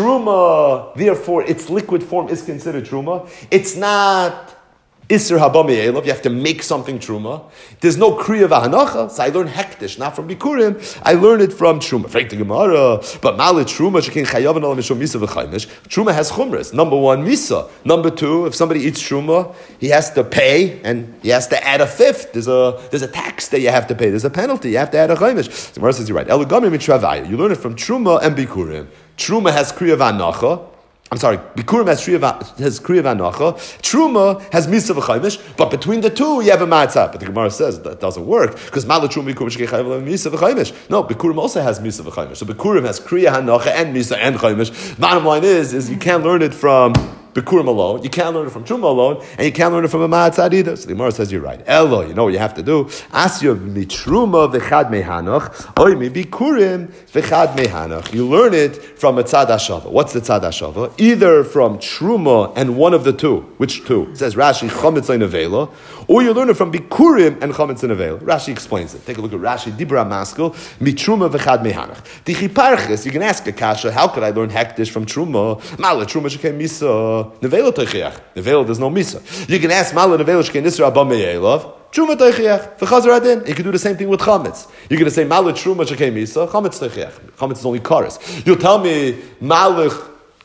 Truma, therefore, its liquid form is considered truma. It's not Isser haba me'elav, you have to make something truma. There's no kriya v'hanacha, so I learn hektish, not from bikurim. I learn it from truma. Frank the Gemara, but malit truma shekin chayav and mishum misa v'chaymish. Truma has chumras. Number one, misa. Number two, if somebody eats truma, he has to pay and he has to add a fifth. There's a there's a tax that you have to pay. There's a penalty. You have to add a chaymish. The Gemara says you're right. Elugami mitravaya. You learn it from truma and bikurim. Truma has kriya v'hanacha. I'm sorry, Bikurim has Kriya V'Anacha, Truma has Misa V'Chaimish, but between the two you have a Matzah. But the Gemara says that doesn't work, because Mala Truma Bikurim Shekei Chayv Misa V'Chaimish. No, Bikurim also has Misa V'Chaimish. So Bikurim has Kriya V'Anacha and Misa and Chaimish. Bottom line is, is you can't learn it from Bikurim alone, you can't learn it from Truma alone, and you can't learn it from a Ma'atzad either. So the Gemara says you're right. Elo, you know what you have to do. Asya mitruma v'chad mehanach, oy mi bikurim v'chad mehanach. You learn it from a tzad hashava. What's the tzad hashava? Either from Truma and one of the two. Which two? It says Rashi, chametz nevela, or you learn it from bikurim and chametz nevela. Rashi explains it. Take a look at Rashi, Dibra Maskell, mitruma v'chad mehanach. Dichiparches, you can ask a kasha, how could I learn hektish from Truma? Mala Truma shekem misa. Nevela teichiach. Nevela, there's no misa. You can ask Mala Nevela shkein Isra Abba Me'elav. Truma teichiach. V'chazar adin. You can do the same thing with chametz. You're going to say Mala Truma shekein misa. Chametz teichiach. Chametz is only karas. You'll tell me Malach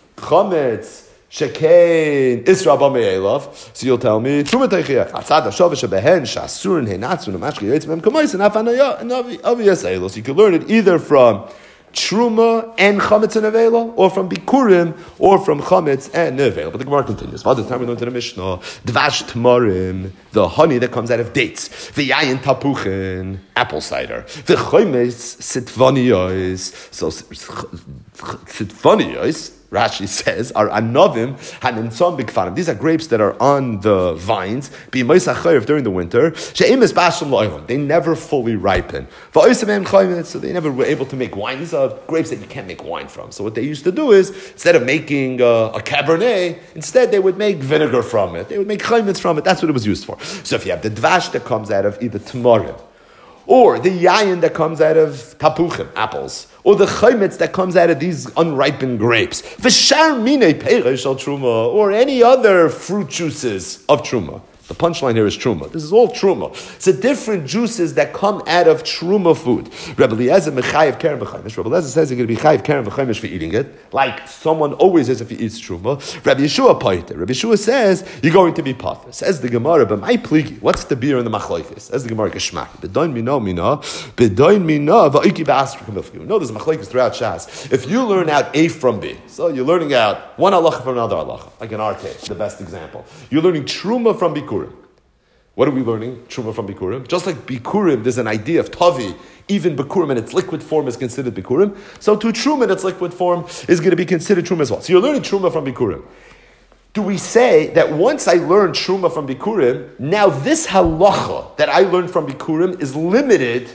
chametz shekein Isra Abba Me'elav. So you'll tell me Truma teichiach. Atzad hashav shebehen shasurin henatzun amashki yoytz mem kamois and afanaya and aviyas eilos. You can learn it either from Truma and chametz and nevela, or from bikurim, or from chametz and nevela. But the Gemara continues. By the time we learn to the Mishnah, dvash tmarim, the honey that comes out of dates, the yayin tapuchin, apple cider, the chomes sitvanios. So sitvanios, Rashi says, are anovim hanintzam b'kfanim. These are grapes that are on the vines, b'mois hachayv during the winter. She'im es basham lo'olam. They never fully ripen. V'oisem chayim, so they never were able to make wine. These are grapes that you can't make wine from. So what they used to do is, instead of making uh, a Cabernet, instead they would make vinegar from it. They would make chaymitz from it. That's what it was used for. So if you have the dvash that comes out of either tamarim, or the yayin that comes out of tapuchim, apples, or the chaymitz that comes out of these unripened grapes, v'shar minei peiresh al truma, or any other fruit juices of truma. The punchline here is truma. This is all truma. It's the different juices that come out of truma food. Rabbi Eliezer mechayev keren v'chaimish. Rabbi Eliezer says you're going to be chayev keren v'chaimish for eating it, like someone always is if he eats truma. Rabbi Yeshua paiter. Rabbi Yeshua says you're going to be pater. Says the Gemara, but my pligi. What's the beer in the machlokes? Says the Gemara, geschmack. Bedoin mina mina, bedoin mina va'iki v'astra kamilfki. You know there's machlokes throughout Shas. If you learn out A from B, so you're learning out one halacha from another halacha, like in our case, the best example. You're learning truma from bikurim. What are we learning? Truma from Bikurim. Just like Bikurim, there's an idea of Tavi. Even Bikurim in its liquid form is considered Bikurim. So to Truma in its liquid form is going to be considered Truma as well. So you're learning Truma from Bikurim. Do we say that once I learned Truma from Bikurim, now this halacha that I learned from Bikurim is limited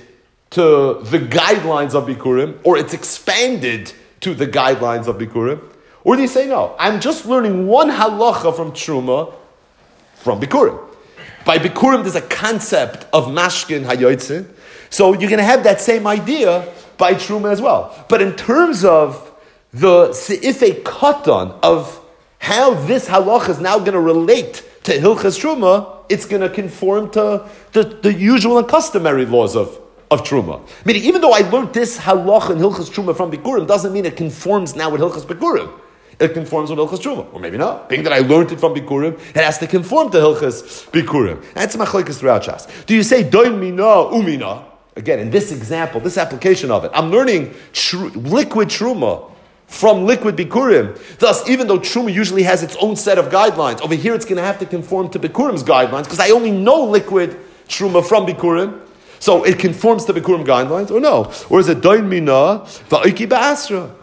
to the guidelines of Bikurim, or it's expanded to the guidelines of Bikurim? Or do you say no? I'm just learning one halacha from Truma from Bikurim. By Bikurim, there's a concept of mashkin hayotzin. So you're going to have that same idea by Truma as well. But in terms of the se'ifei katan of how this halach is now going to relate to Hilchas Truma, it's going to conform to the, the usual and customary laws of, of Truma. Meaning, even though I learned this halach and Hilchas Truma from Bikurim, doesn't mean it conforms now with Hilchas Bikurim. It conforms with Hilchas Truma, or maybe not. Being that I learned it from Bikurim, it has to conform to Hilchas Bikurim. That's machlokes throughout Shas. Do you say doin mina umina? Again, in this example, this application of it, I'm learning tr- liquid Truma from liquid Bikurim. Thus, even though Truma usually has its own set of guidelines, over here it's going to have to conform to Bikurim's guidelines because I only know liquid Truma from Bikurim. So it conforms to Bikurim guidelines, or no? Or is it doin mina va'iki ba'asra?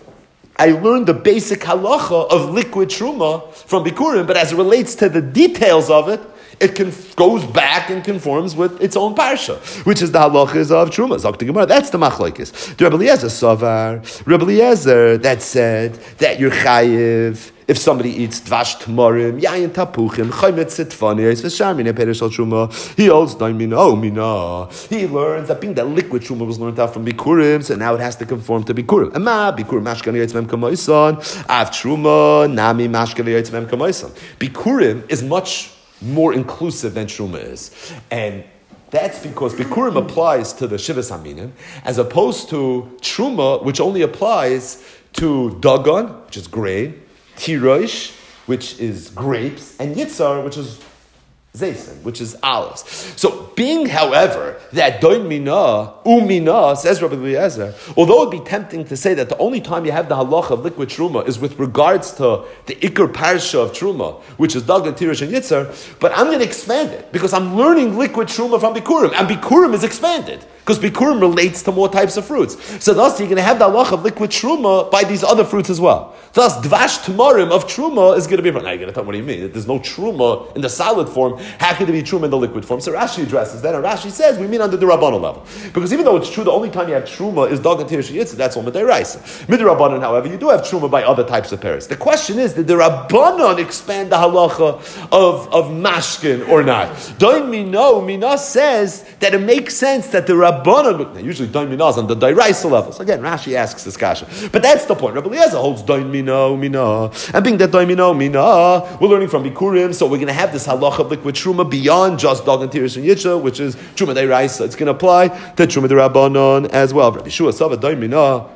I learned the basic halacha of liquid truma from Bikurim, but as it relates to the details of it, it conf- goes back and conforms with its own parsha, which is the halachas of truma. Zok the Gemara. That's the machlokes. The Rabbi Eliezer savar, Rabbi Eliezer that said that you're chayiv if somebody eats dvash tamarim, yayin tapuchim, chaymetz tzitvanis, v'sharmine perish al truma. He holds dain mina oh mina. He learns that being that liquid truma was learned out from Bikurim, so now it has to conform to Bikurim. Ama Bikurim mashkan yaitz mem kamoisan, av truma nami mashkan yaitz mem kamoisan. Bikurim is much more inclusive than truma is, and that's because Bikurim applies to the Shivas Aminim, as opposed to Truma, which only applies to Dagon, which is grain, Tirosh, which is grapes, and Yitzar, which is Zaysin, which is olives. So, being, however, that doin mina, umina, says Rabbi Eliezer, although it would be tempting to say that the only time you have the halacha of liquid truma is with regards to the ikar parsha of truma, which is Dagan, Tirosh, and Yitzar, but I'm going to expand it, because I'm learning liquid truma from Bikurim, and Bikurim is expanded, because Bikurim relates to more types of fruits. So thus, you're going to have the halacha of liquid truma by these other fruits as well. Thus, dvash tamarim of truma is going to be, now you're going to tell me what do you mean? There's no truma in the solid form. How could there be truma in the liquid form? So Rashi addresses that, and Rashi says we mean under the Rabbanon level. Because even though it's true, the only time you have truma is Dagan, Tirosh, Yitzar, that's all Midiraisa. Midirabbanon, however, you do have truma by other types of pears. The question is, did the Rabbanon expand the halacha of, of mashkin or not? Doin Mino, Mina says that it makes sense that the Rabbanon, now usually Doin Mino is on the Diraisa level. So again, Rashi asks this kasha. But that's the point. Rabbi Eliezer holds Doin Mino, Mina. And being that Doin Mino, Mina, we're learning from Bikurim, so we're going to have this halacha of liquid truma beyond just Dagan, Tirosh, and Yitzar, which is Truma Diraisa. It's going to apply to Truma D'Rabbanon as well. Rabbi Yeshua Sava Doin Mina,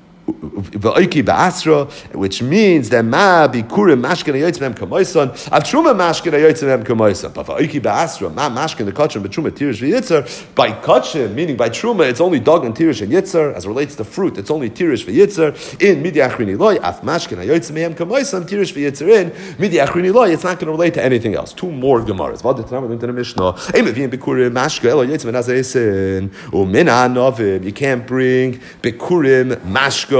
which means that ma bikurim mashkin ayotzim em kamoisan, av truma mashkin ayotzim em kamoisan. But va'iki ba'asra ma mashkin the kachim b'truma tirish v'yitzar. By kachim, meaning by truma, it's only dog and tirish and yitzar. As it relates to fruit, it's only tirish v'yitzar. In midi achrini loy, af mashkin ayotzim em kamoisan tirish v'yitzar. In midi achrini loy, it's not going to relate to anything else. Two more gemaras. V'adet tanam into the Mishnah. Ein mevim bikurim mashkin elo yotzim v'nazeisen u'mina novim. You can't bring bikurim mashkin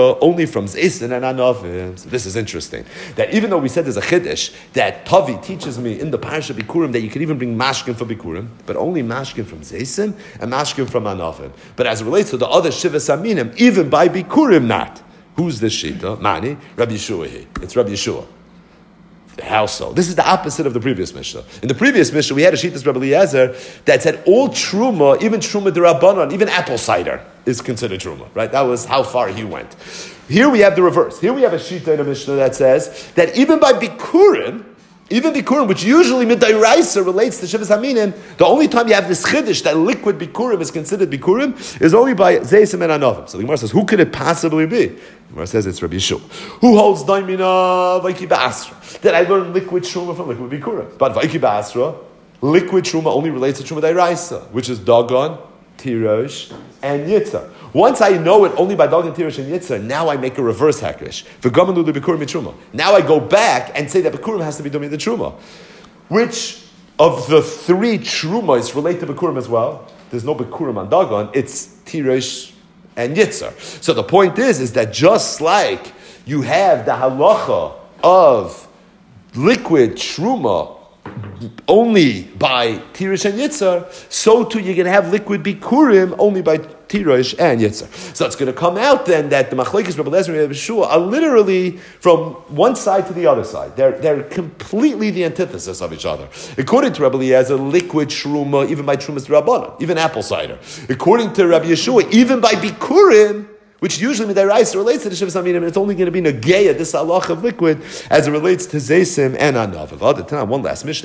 Bikura only from Zeisin and Anavim. So this is interesting. That even though we said there's a Chiddush, that Tavi teaches me in the Parsha Bikurim that you can even bring Mashkin for Bikurim, but only Mashkin from Zeisin and Mashkin from Anavim. But as it relates to the other Shivas Aminim, even by Bikurim not. Who's this Shita? Mani? Rabbi Yeshua here. It's Rabbi Yeshua. How so? This is the opposite of the previous Mishnah. In the previous Mishnah, we had a Shittas Rabbi Eliezer that said all Truma, even Truma D'Rabbanan, even apple cider is considered Truma, right? That was how far he went. Here we have the reverse. Here we have a Shita in a Mishnah that says that even by Bikurim, even Bikurim, which usually Midairaisa relates to Shivas Aminim, the only time you have this Chiddush that liquid Bikurim is considered Bikurim is only by Zeisim and Anavim. So the Gemara says, who could it possibly be? The Gemara says it's Rabbi Yeshua. Who holds Daimina Vaiki Ba'asra? That I learned liquid Truma from liquid Bikurim. But Vaiki Ba'asra, liquid Truma only relates to Truma Dairaisa, which is Dagon, Tirosh, and Yitzhar. Once I know it only by Dagan, Tirosh, and Yitzhar, now I make a reverse Hakrish. Now I go back and say that Bikurim has to be doing the Truma. Which of the three Trumas relate to Bikurim as well? There's no Bikurim on Dagan, it's Tirosh and Yitzhar. So the point is, is that just like you have the halacha of liquid Truma only by Tirosh and Yitzhar, so too you're going to have liquid Bikurim only by Tirosh and Yitzhar. So it's going to come out then that the Machlekes Rabbi Eliezer and Rabbi Yeshua are literally from one side to the other side. They're, they're completely the antithesis of each other. According to Rabbi Eliezer, liquid Truma, even by Trumas D'Rabbanan, even apple cider. According to Rabbi Yeshua, even by Bikurim, which usually Midairaisa relates to the Shivas Aminim, and it's only going to be Nageya, this halach of liquid, as it relates to Zeisim and Anavim. One last Mishnah.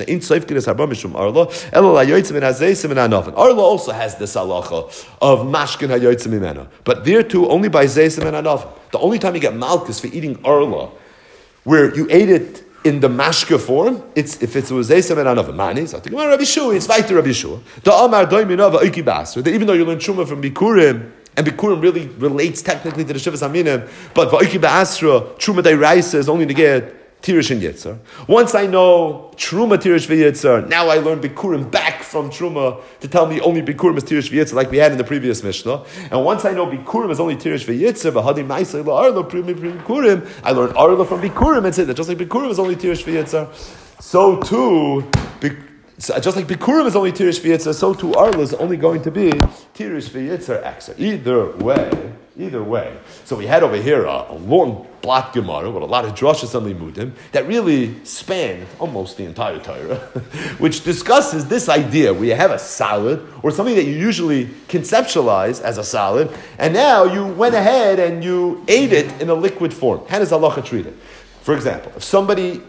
Arla also has this halacha of Mashkin hayotzim imena, but there too only by Zeisim and Anavim. The only time you get Malkus for eating Arla, where you ate it in the mashka form, it's if it's was Zeisim and Anavim. Mani, so I think Rabbi Yeshua, it's right to Rabbi Yeshua. The Amar Doiminava Iki Basra, that even though you learn Truma from Bikurim, and Bikurim really relates technically to the Shivas Aminim, but Va'iki Ba'asra, Truma Dairaisa is only to get Tirosh and Yitzhar. Once I know Truma, Tirosh, V'Yitzhar, now I learn Bikurim back from Truma to tell me only Bikurim is Tirosh, V'Yitzhar, like we had in the previous Mishnah. And once I know Bikurim is only Tirosh, V'Yitzhar, V'Hadi Ma'aseh La'arla, Bikurim, I learn Arla from Bikurim and say that just like Bikurim is only Tirosh, V'Yitzhar, so too, Bikurim, So just like Bikurim is only Tirosh V'Yitzhar, so too Arla is only going to be Tirosh V'Yitzhar Aksa. Either way, either way. So we had over here a, a long blot Gemara with a lot of drashas on Limudim that really spanned almost the entire Torah, which discusses this idea where you have a salad or something that you usually conceptualize as a salad, and now you went ahead and you ate it in a liquid form. How does halacha treat it? For example, if somebody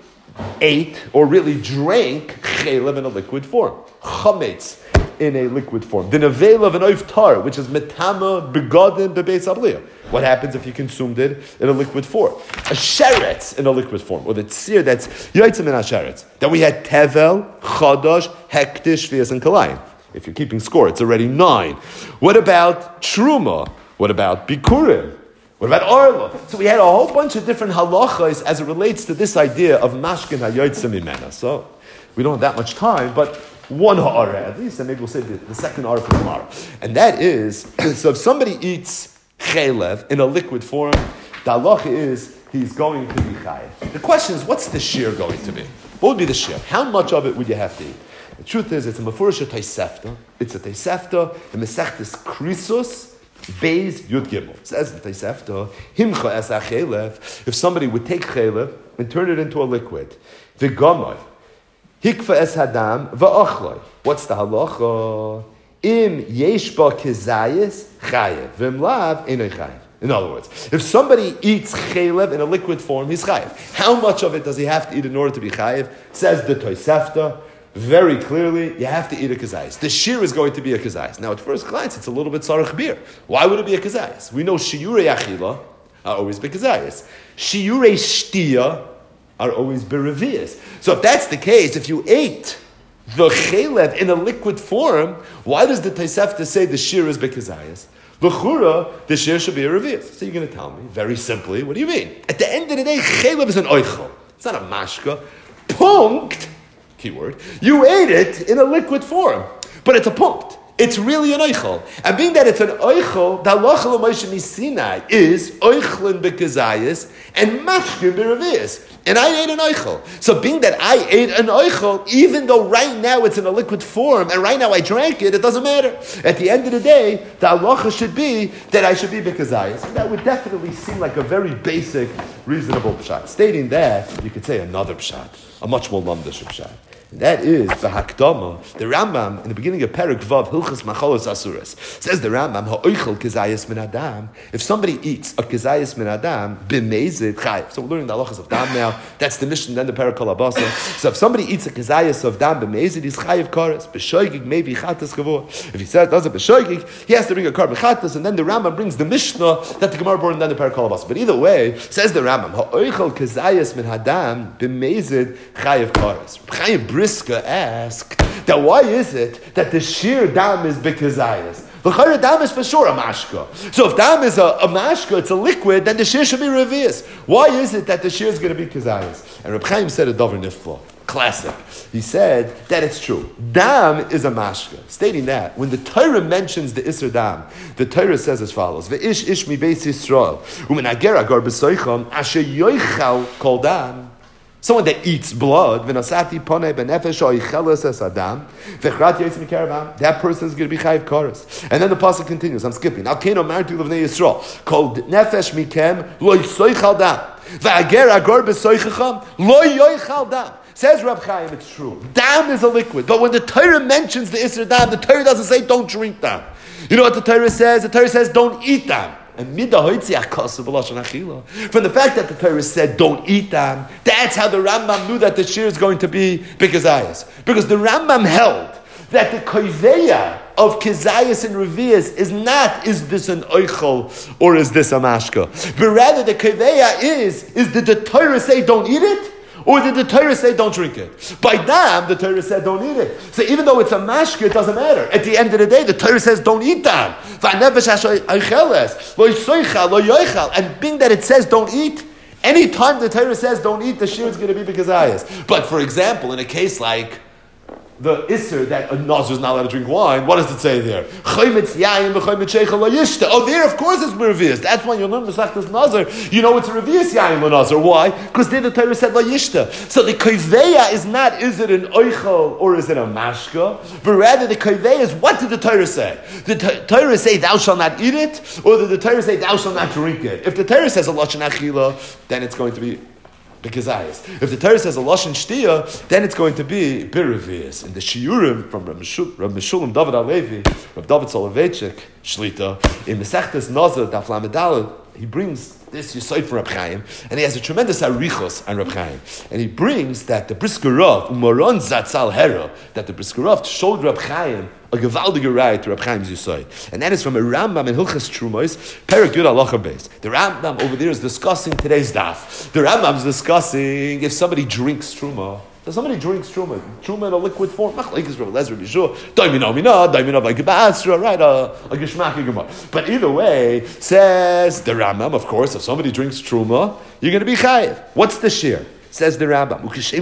ate or really drank chelev in a liquid form, chametz in a liquid form, the nevela of an oiftar, which is metama begadim bebeis abliya. What happens if you consumed it in a liquid form? A sheretz in a liquid form, or the tzir that's yotzim in a sheretz. Then we had tevel, chadash, hektish, shvias, and kalayim. If you're keeping score, it's already nine. What about truma? What about bikurim? What about Arla? So we had a whole bunch of different halachas as it relates to this idea of mashkin hayotzim imena. So we don't have that much time, but one ha'ara at least, and maybe we'll say the, the second ha'ara for tomorrow. And that is, so if somebody eats chelev in a liquid form, the halacha is he's going to be chayiv. The question is, what's the shear going to be? What would be the shear? How much of it would you have to eat? The truth is, it's a mefurish Tosefta. It's a Tosefta, the Mesechtes Krisos, Beis Yud Gimel. Says the Tosefta, Himcha es chelev. If somebody would take chelev and turn it into a liquid, v'gamay, hikfa es hadam v'achlay. What's the halacha? Im yesh ba kezayis chayev, v'im lav enei chayev. In other words, if somebody eats chelev in a liquid form, he's chayev. How much of it does he have to eat in order to be chayev? Says the Tosefta. Very clearly, you have to eat a kazayis. The shear is going to be a kazayis. Now, at first glance, it's a little bit sarach beer. Why would it be a kazayis? We know shiurei achila are always be kazayis. Shiurei shtia are always be revias. So if that's the case, if you ate the chelev in a liquid form, why does the Tosefta say the shear is be kazayis? L'chura, the shear should be a revias. So you're going to tell me, very simply, what do you mean? At the end of the day, chelev is an oichel. It's not a mashka. Punkt. Keyword. You ate it in a liquid form, but it's a punkt. it's really an oichel. And being that it's an oichel, the halacha l'Moshe Sinai is oichlin b'kezayis and mashkin b'revius. And I ate an oichel. So being that I ate an oichel, even though right now it's in a liquid form, and right now I drank it, it doesn't matter. At the end of the day, the halacha should be that I should be b'kezayis. And that would definitely seem like a very basic, reasonable pshat. Stating that, you could say another pshat, a much more lumdish pshat. And that is V'hakdama. The Rambam in the beginning of Perek Vav Hilchos Machalos Asuras says the Rambam Ha'oichel Kezayis Min Adam. If somebody eats a Kezayis Min Adam b'meizid chayiv. So we're learning the halachas of dam now. That's the mission. Then the Perek Kol Habasa. So if somebody eats a Kezayis of dam b'meizid, he's chayiv kares b'shoigig maybe chatas kavor. If he says does it b'shoigig, he has to bring a kar b'chatas, and then the Rambam brings the Mishnah that the Gemara brought, and then the Perek Kol Habasa. But either way, says the Rambam Ha'oichel Kezayis Min Adam b'meizid chayiv kares. Chayiv Briska asked that why is it that the sheer dam is b'kezayis? The chayre dam is for sure a mashka. So if dam is a, a mashka, it's a liquid, then the sheer should be revius. Why is it that the sheer is going to be kezayis? And Reb Chaim said a davar nifla, classic. He said that it's true. Dam is a mashka. Stating that when the Torah mentions the Isser dam, the Torah says as follows: Ve'ish ish mi beis Yisrael u'minager agar b'soicham asher yoichal kol dam. Someone that eats blood, that person is going to be chayiv kares. And then the pasuk continues. I'm skipping. Al keino martu l'vnei Yisrael called nefesh mikem lo yisoichal dam v'ager agor b'soichacham lo yoichal dam. Says Reb Chaim, it's true. Dam is a liquid, but when the Torah mentions the Isser dam, the Torah doesn't say don't drink dam. You know what the Torah says? The Torah says don't eat dam. And from the fact that the Torah said don't eat them, that's how the Rambam knew that the shear is going to be b'kezayis. Because the Rambam held that the koiveya of kezayis and revius is not, is this an oichel or is this a mashka? But rather the koiveya is, is did the Torah say don't eat it? Or did the Torah say don't drink it? By dam, the Torah said don't eat it. So even though it's a mashka, it doesn't matter. At the end of the day, the Torah says don't eat dam. And being that it says don't eat, anytime the Torah says don't eat, the shear is going to be b'kezayis. But for example, in a case like the Isser that a Nazir is not allowed to drink wine, what does it say there? Oh, there, of course, it's revius. That's when you learn Masechtas Nazir. You know it's a revius yayin l'Nazir. Why? Because there the Torah said la yishta. So the koiveya is not is it an oichel or is it a mashka, but rather the koiveya is what did the Torah say? Did the Torah say thou shalt not eat it, or did the Torah say thou shalt not drink it? If the Torah says a lashon achila, then it's going to be b'kezayis. If the Torah says a lashon shtiya, then it's going to be biravius. In the shiurim from Rav Meshulam David Alevi, Rav David Soloveitchik Shlita, in Masechtas Nazir Daf Lamed Daled, he brings this Yesod from Reb Chaim, and he has a tremendous arichos on Reb Chaim. And he brings that the Brisker Rav, Umaron Zatzal Hera, that the Brisker Rav showed Reb Chaim a gewaldige right to Reb Chaim's Yesod. And that is from a Rambam in Hilchas Trumos, Perek Yud Halacha Beis. The Rambam over there is discussing today's daf. The Rambam is discussing if somebody drinks Truma. If somebody drinks Truma, Truma in a liquid form, right? A geshmak gemara. But either way, says the Rambam, of course, if somebody drinks Truma, you're going to be chayiv. What's the shear? Says the Rambam,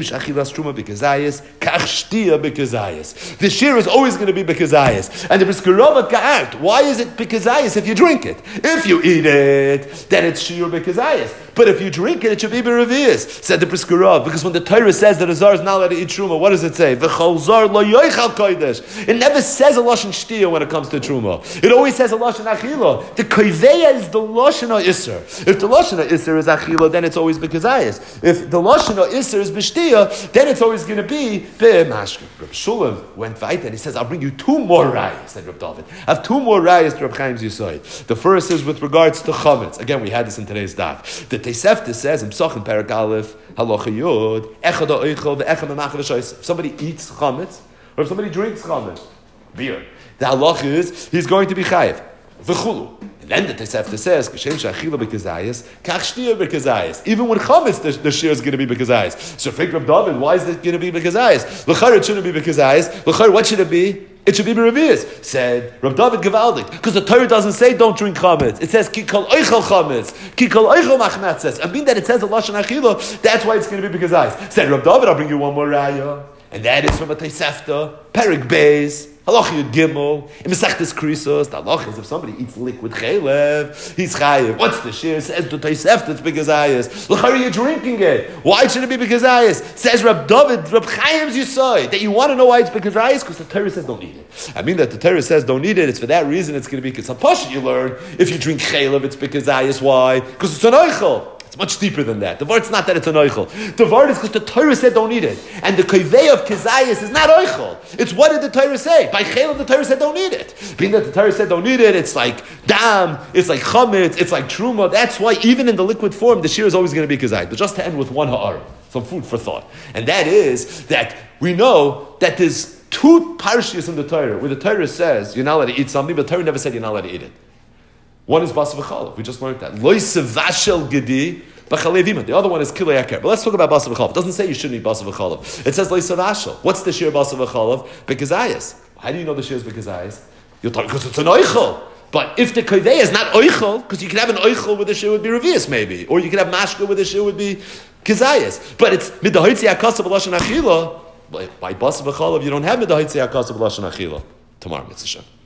the shear is always going to be b'kezayis. And the briskerovat ka'art, why is it b'kezayis if you drink it? If you eat it, then it's shear b'kezayis. But if you drink it, it should be b'revius, said the briskerov. Because when the Torah says that a zar is not allowed to eat truma, what does it say? V'chol zar lo yoichal kodesh. It never says a lashon shtiya when it comes to truma. It always says a lashon achila. The koiveya is the lashon ha'isser. If the lashon ha'isser is achila, then it's always b'kezayis. If the lashon ha'isser is b'shtiya, then it's always going to be b'mashka. Reb Shulam went weiter and he says, I'll bring you two more rayas, said Reb David. I have two more rayas to Reb Chaim's Yesod. The first is with regards to chametz. Again, we had this in today's daf. The Tosefta says in Psachim Perek Aleph Halacha Yud Echad ha'oichel ve'echad memachal v'shois. If somebody eats chametz or if somebody drinks chametz, beer, the halacha is he's going to be chayiv v'chulu. And then the Tosefta says Kashem she'achila b'kezayis kach shtiya b'kezayis. Even when chametz, the, the shear is going to be b'kezayis. So, Fik Reb David, why is it going to be b'kezayis? L'char it shouldn't be b'kezayis. L'char, what should it be? It should be b'revius. Said Reb David Gevaldik, because the Torah doesn't say don't drink chametz. It says ki kol oichel chametz, ki kol oichel machmatzes. And being that it says a lashon achila, that's why it's going to be b'kezayis. Said Reb David, I'll bring you one more raya, and that is from a Tosefta Perek Beis Halacha Yud Gimel, in Masechtas Krisos, the halacha is if somebody eats liquid chaylev, he's chayiv. What's the shir? Says the Tosefta, it's begazayis. L'chari, you're drinking it. Why should it be begazayis? Says Rab David, Rab Chaim's Yisai, that you want to know why it's begazayis? Because the Torah says don't eat it. I mean that the Torah says don't eat it, it's for that reason it's going to be, because some pasha you learn, if you drink chaylev, it's begazayis. Why? Because it's an oichel. It's much deeper than that. The word is not that it's an oichel. The word is because the Torah said don't eat it. And the kaveh of kezayis is not oichel. It's what did the Torah say? By chaylev, the Torah said don't eat it. Being that the Torah said don't eat it, it's like dam, it's like chametz, it's like truma. That's why even in the liquid form, the shear is always going to be kezayis. But just to end with one ha'ara, some food for thought. And that is that we know that there's two parshiyos in the Torah where the Torah says you're not allowed to eat something, but the Torah never said you're not allowed to eat it. One is basa v'chalav. We just learned that. Lo yisevashel gedi b'chalei. The other one is kilei akar. But let's talk about basa v'chalav. It doesn't say you shouldn't eat basa v'chalav. It says lo yisevashel. What's the shir basa v'chalav? Bekazayas. How do you know the shir is bekazayas? You'll talk because it's an oichel. But if the kaveh is not oichel, because you could have an oichel with the shir would be revius maybe, or you could have mashka with the shir would be kazayas. But it's midahitzi akasa b'lashon achila. By basa v'chalav, you don't have midahitzi akasa b'lashon achila. Tomorrow, Mitzvah Shem.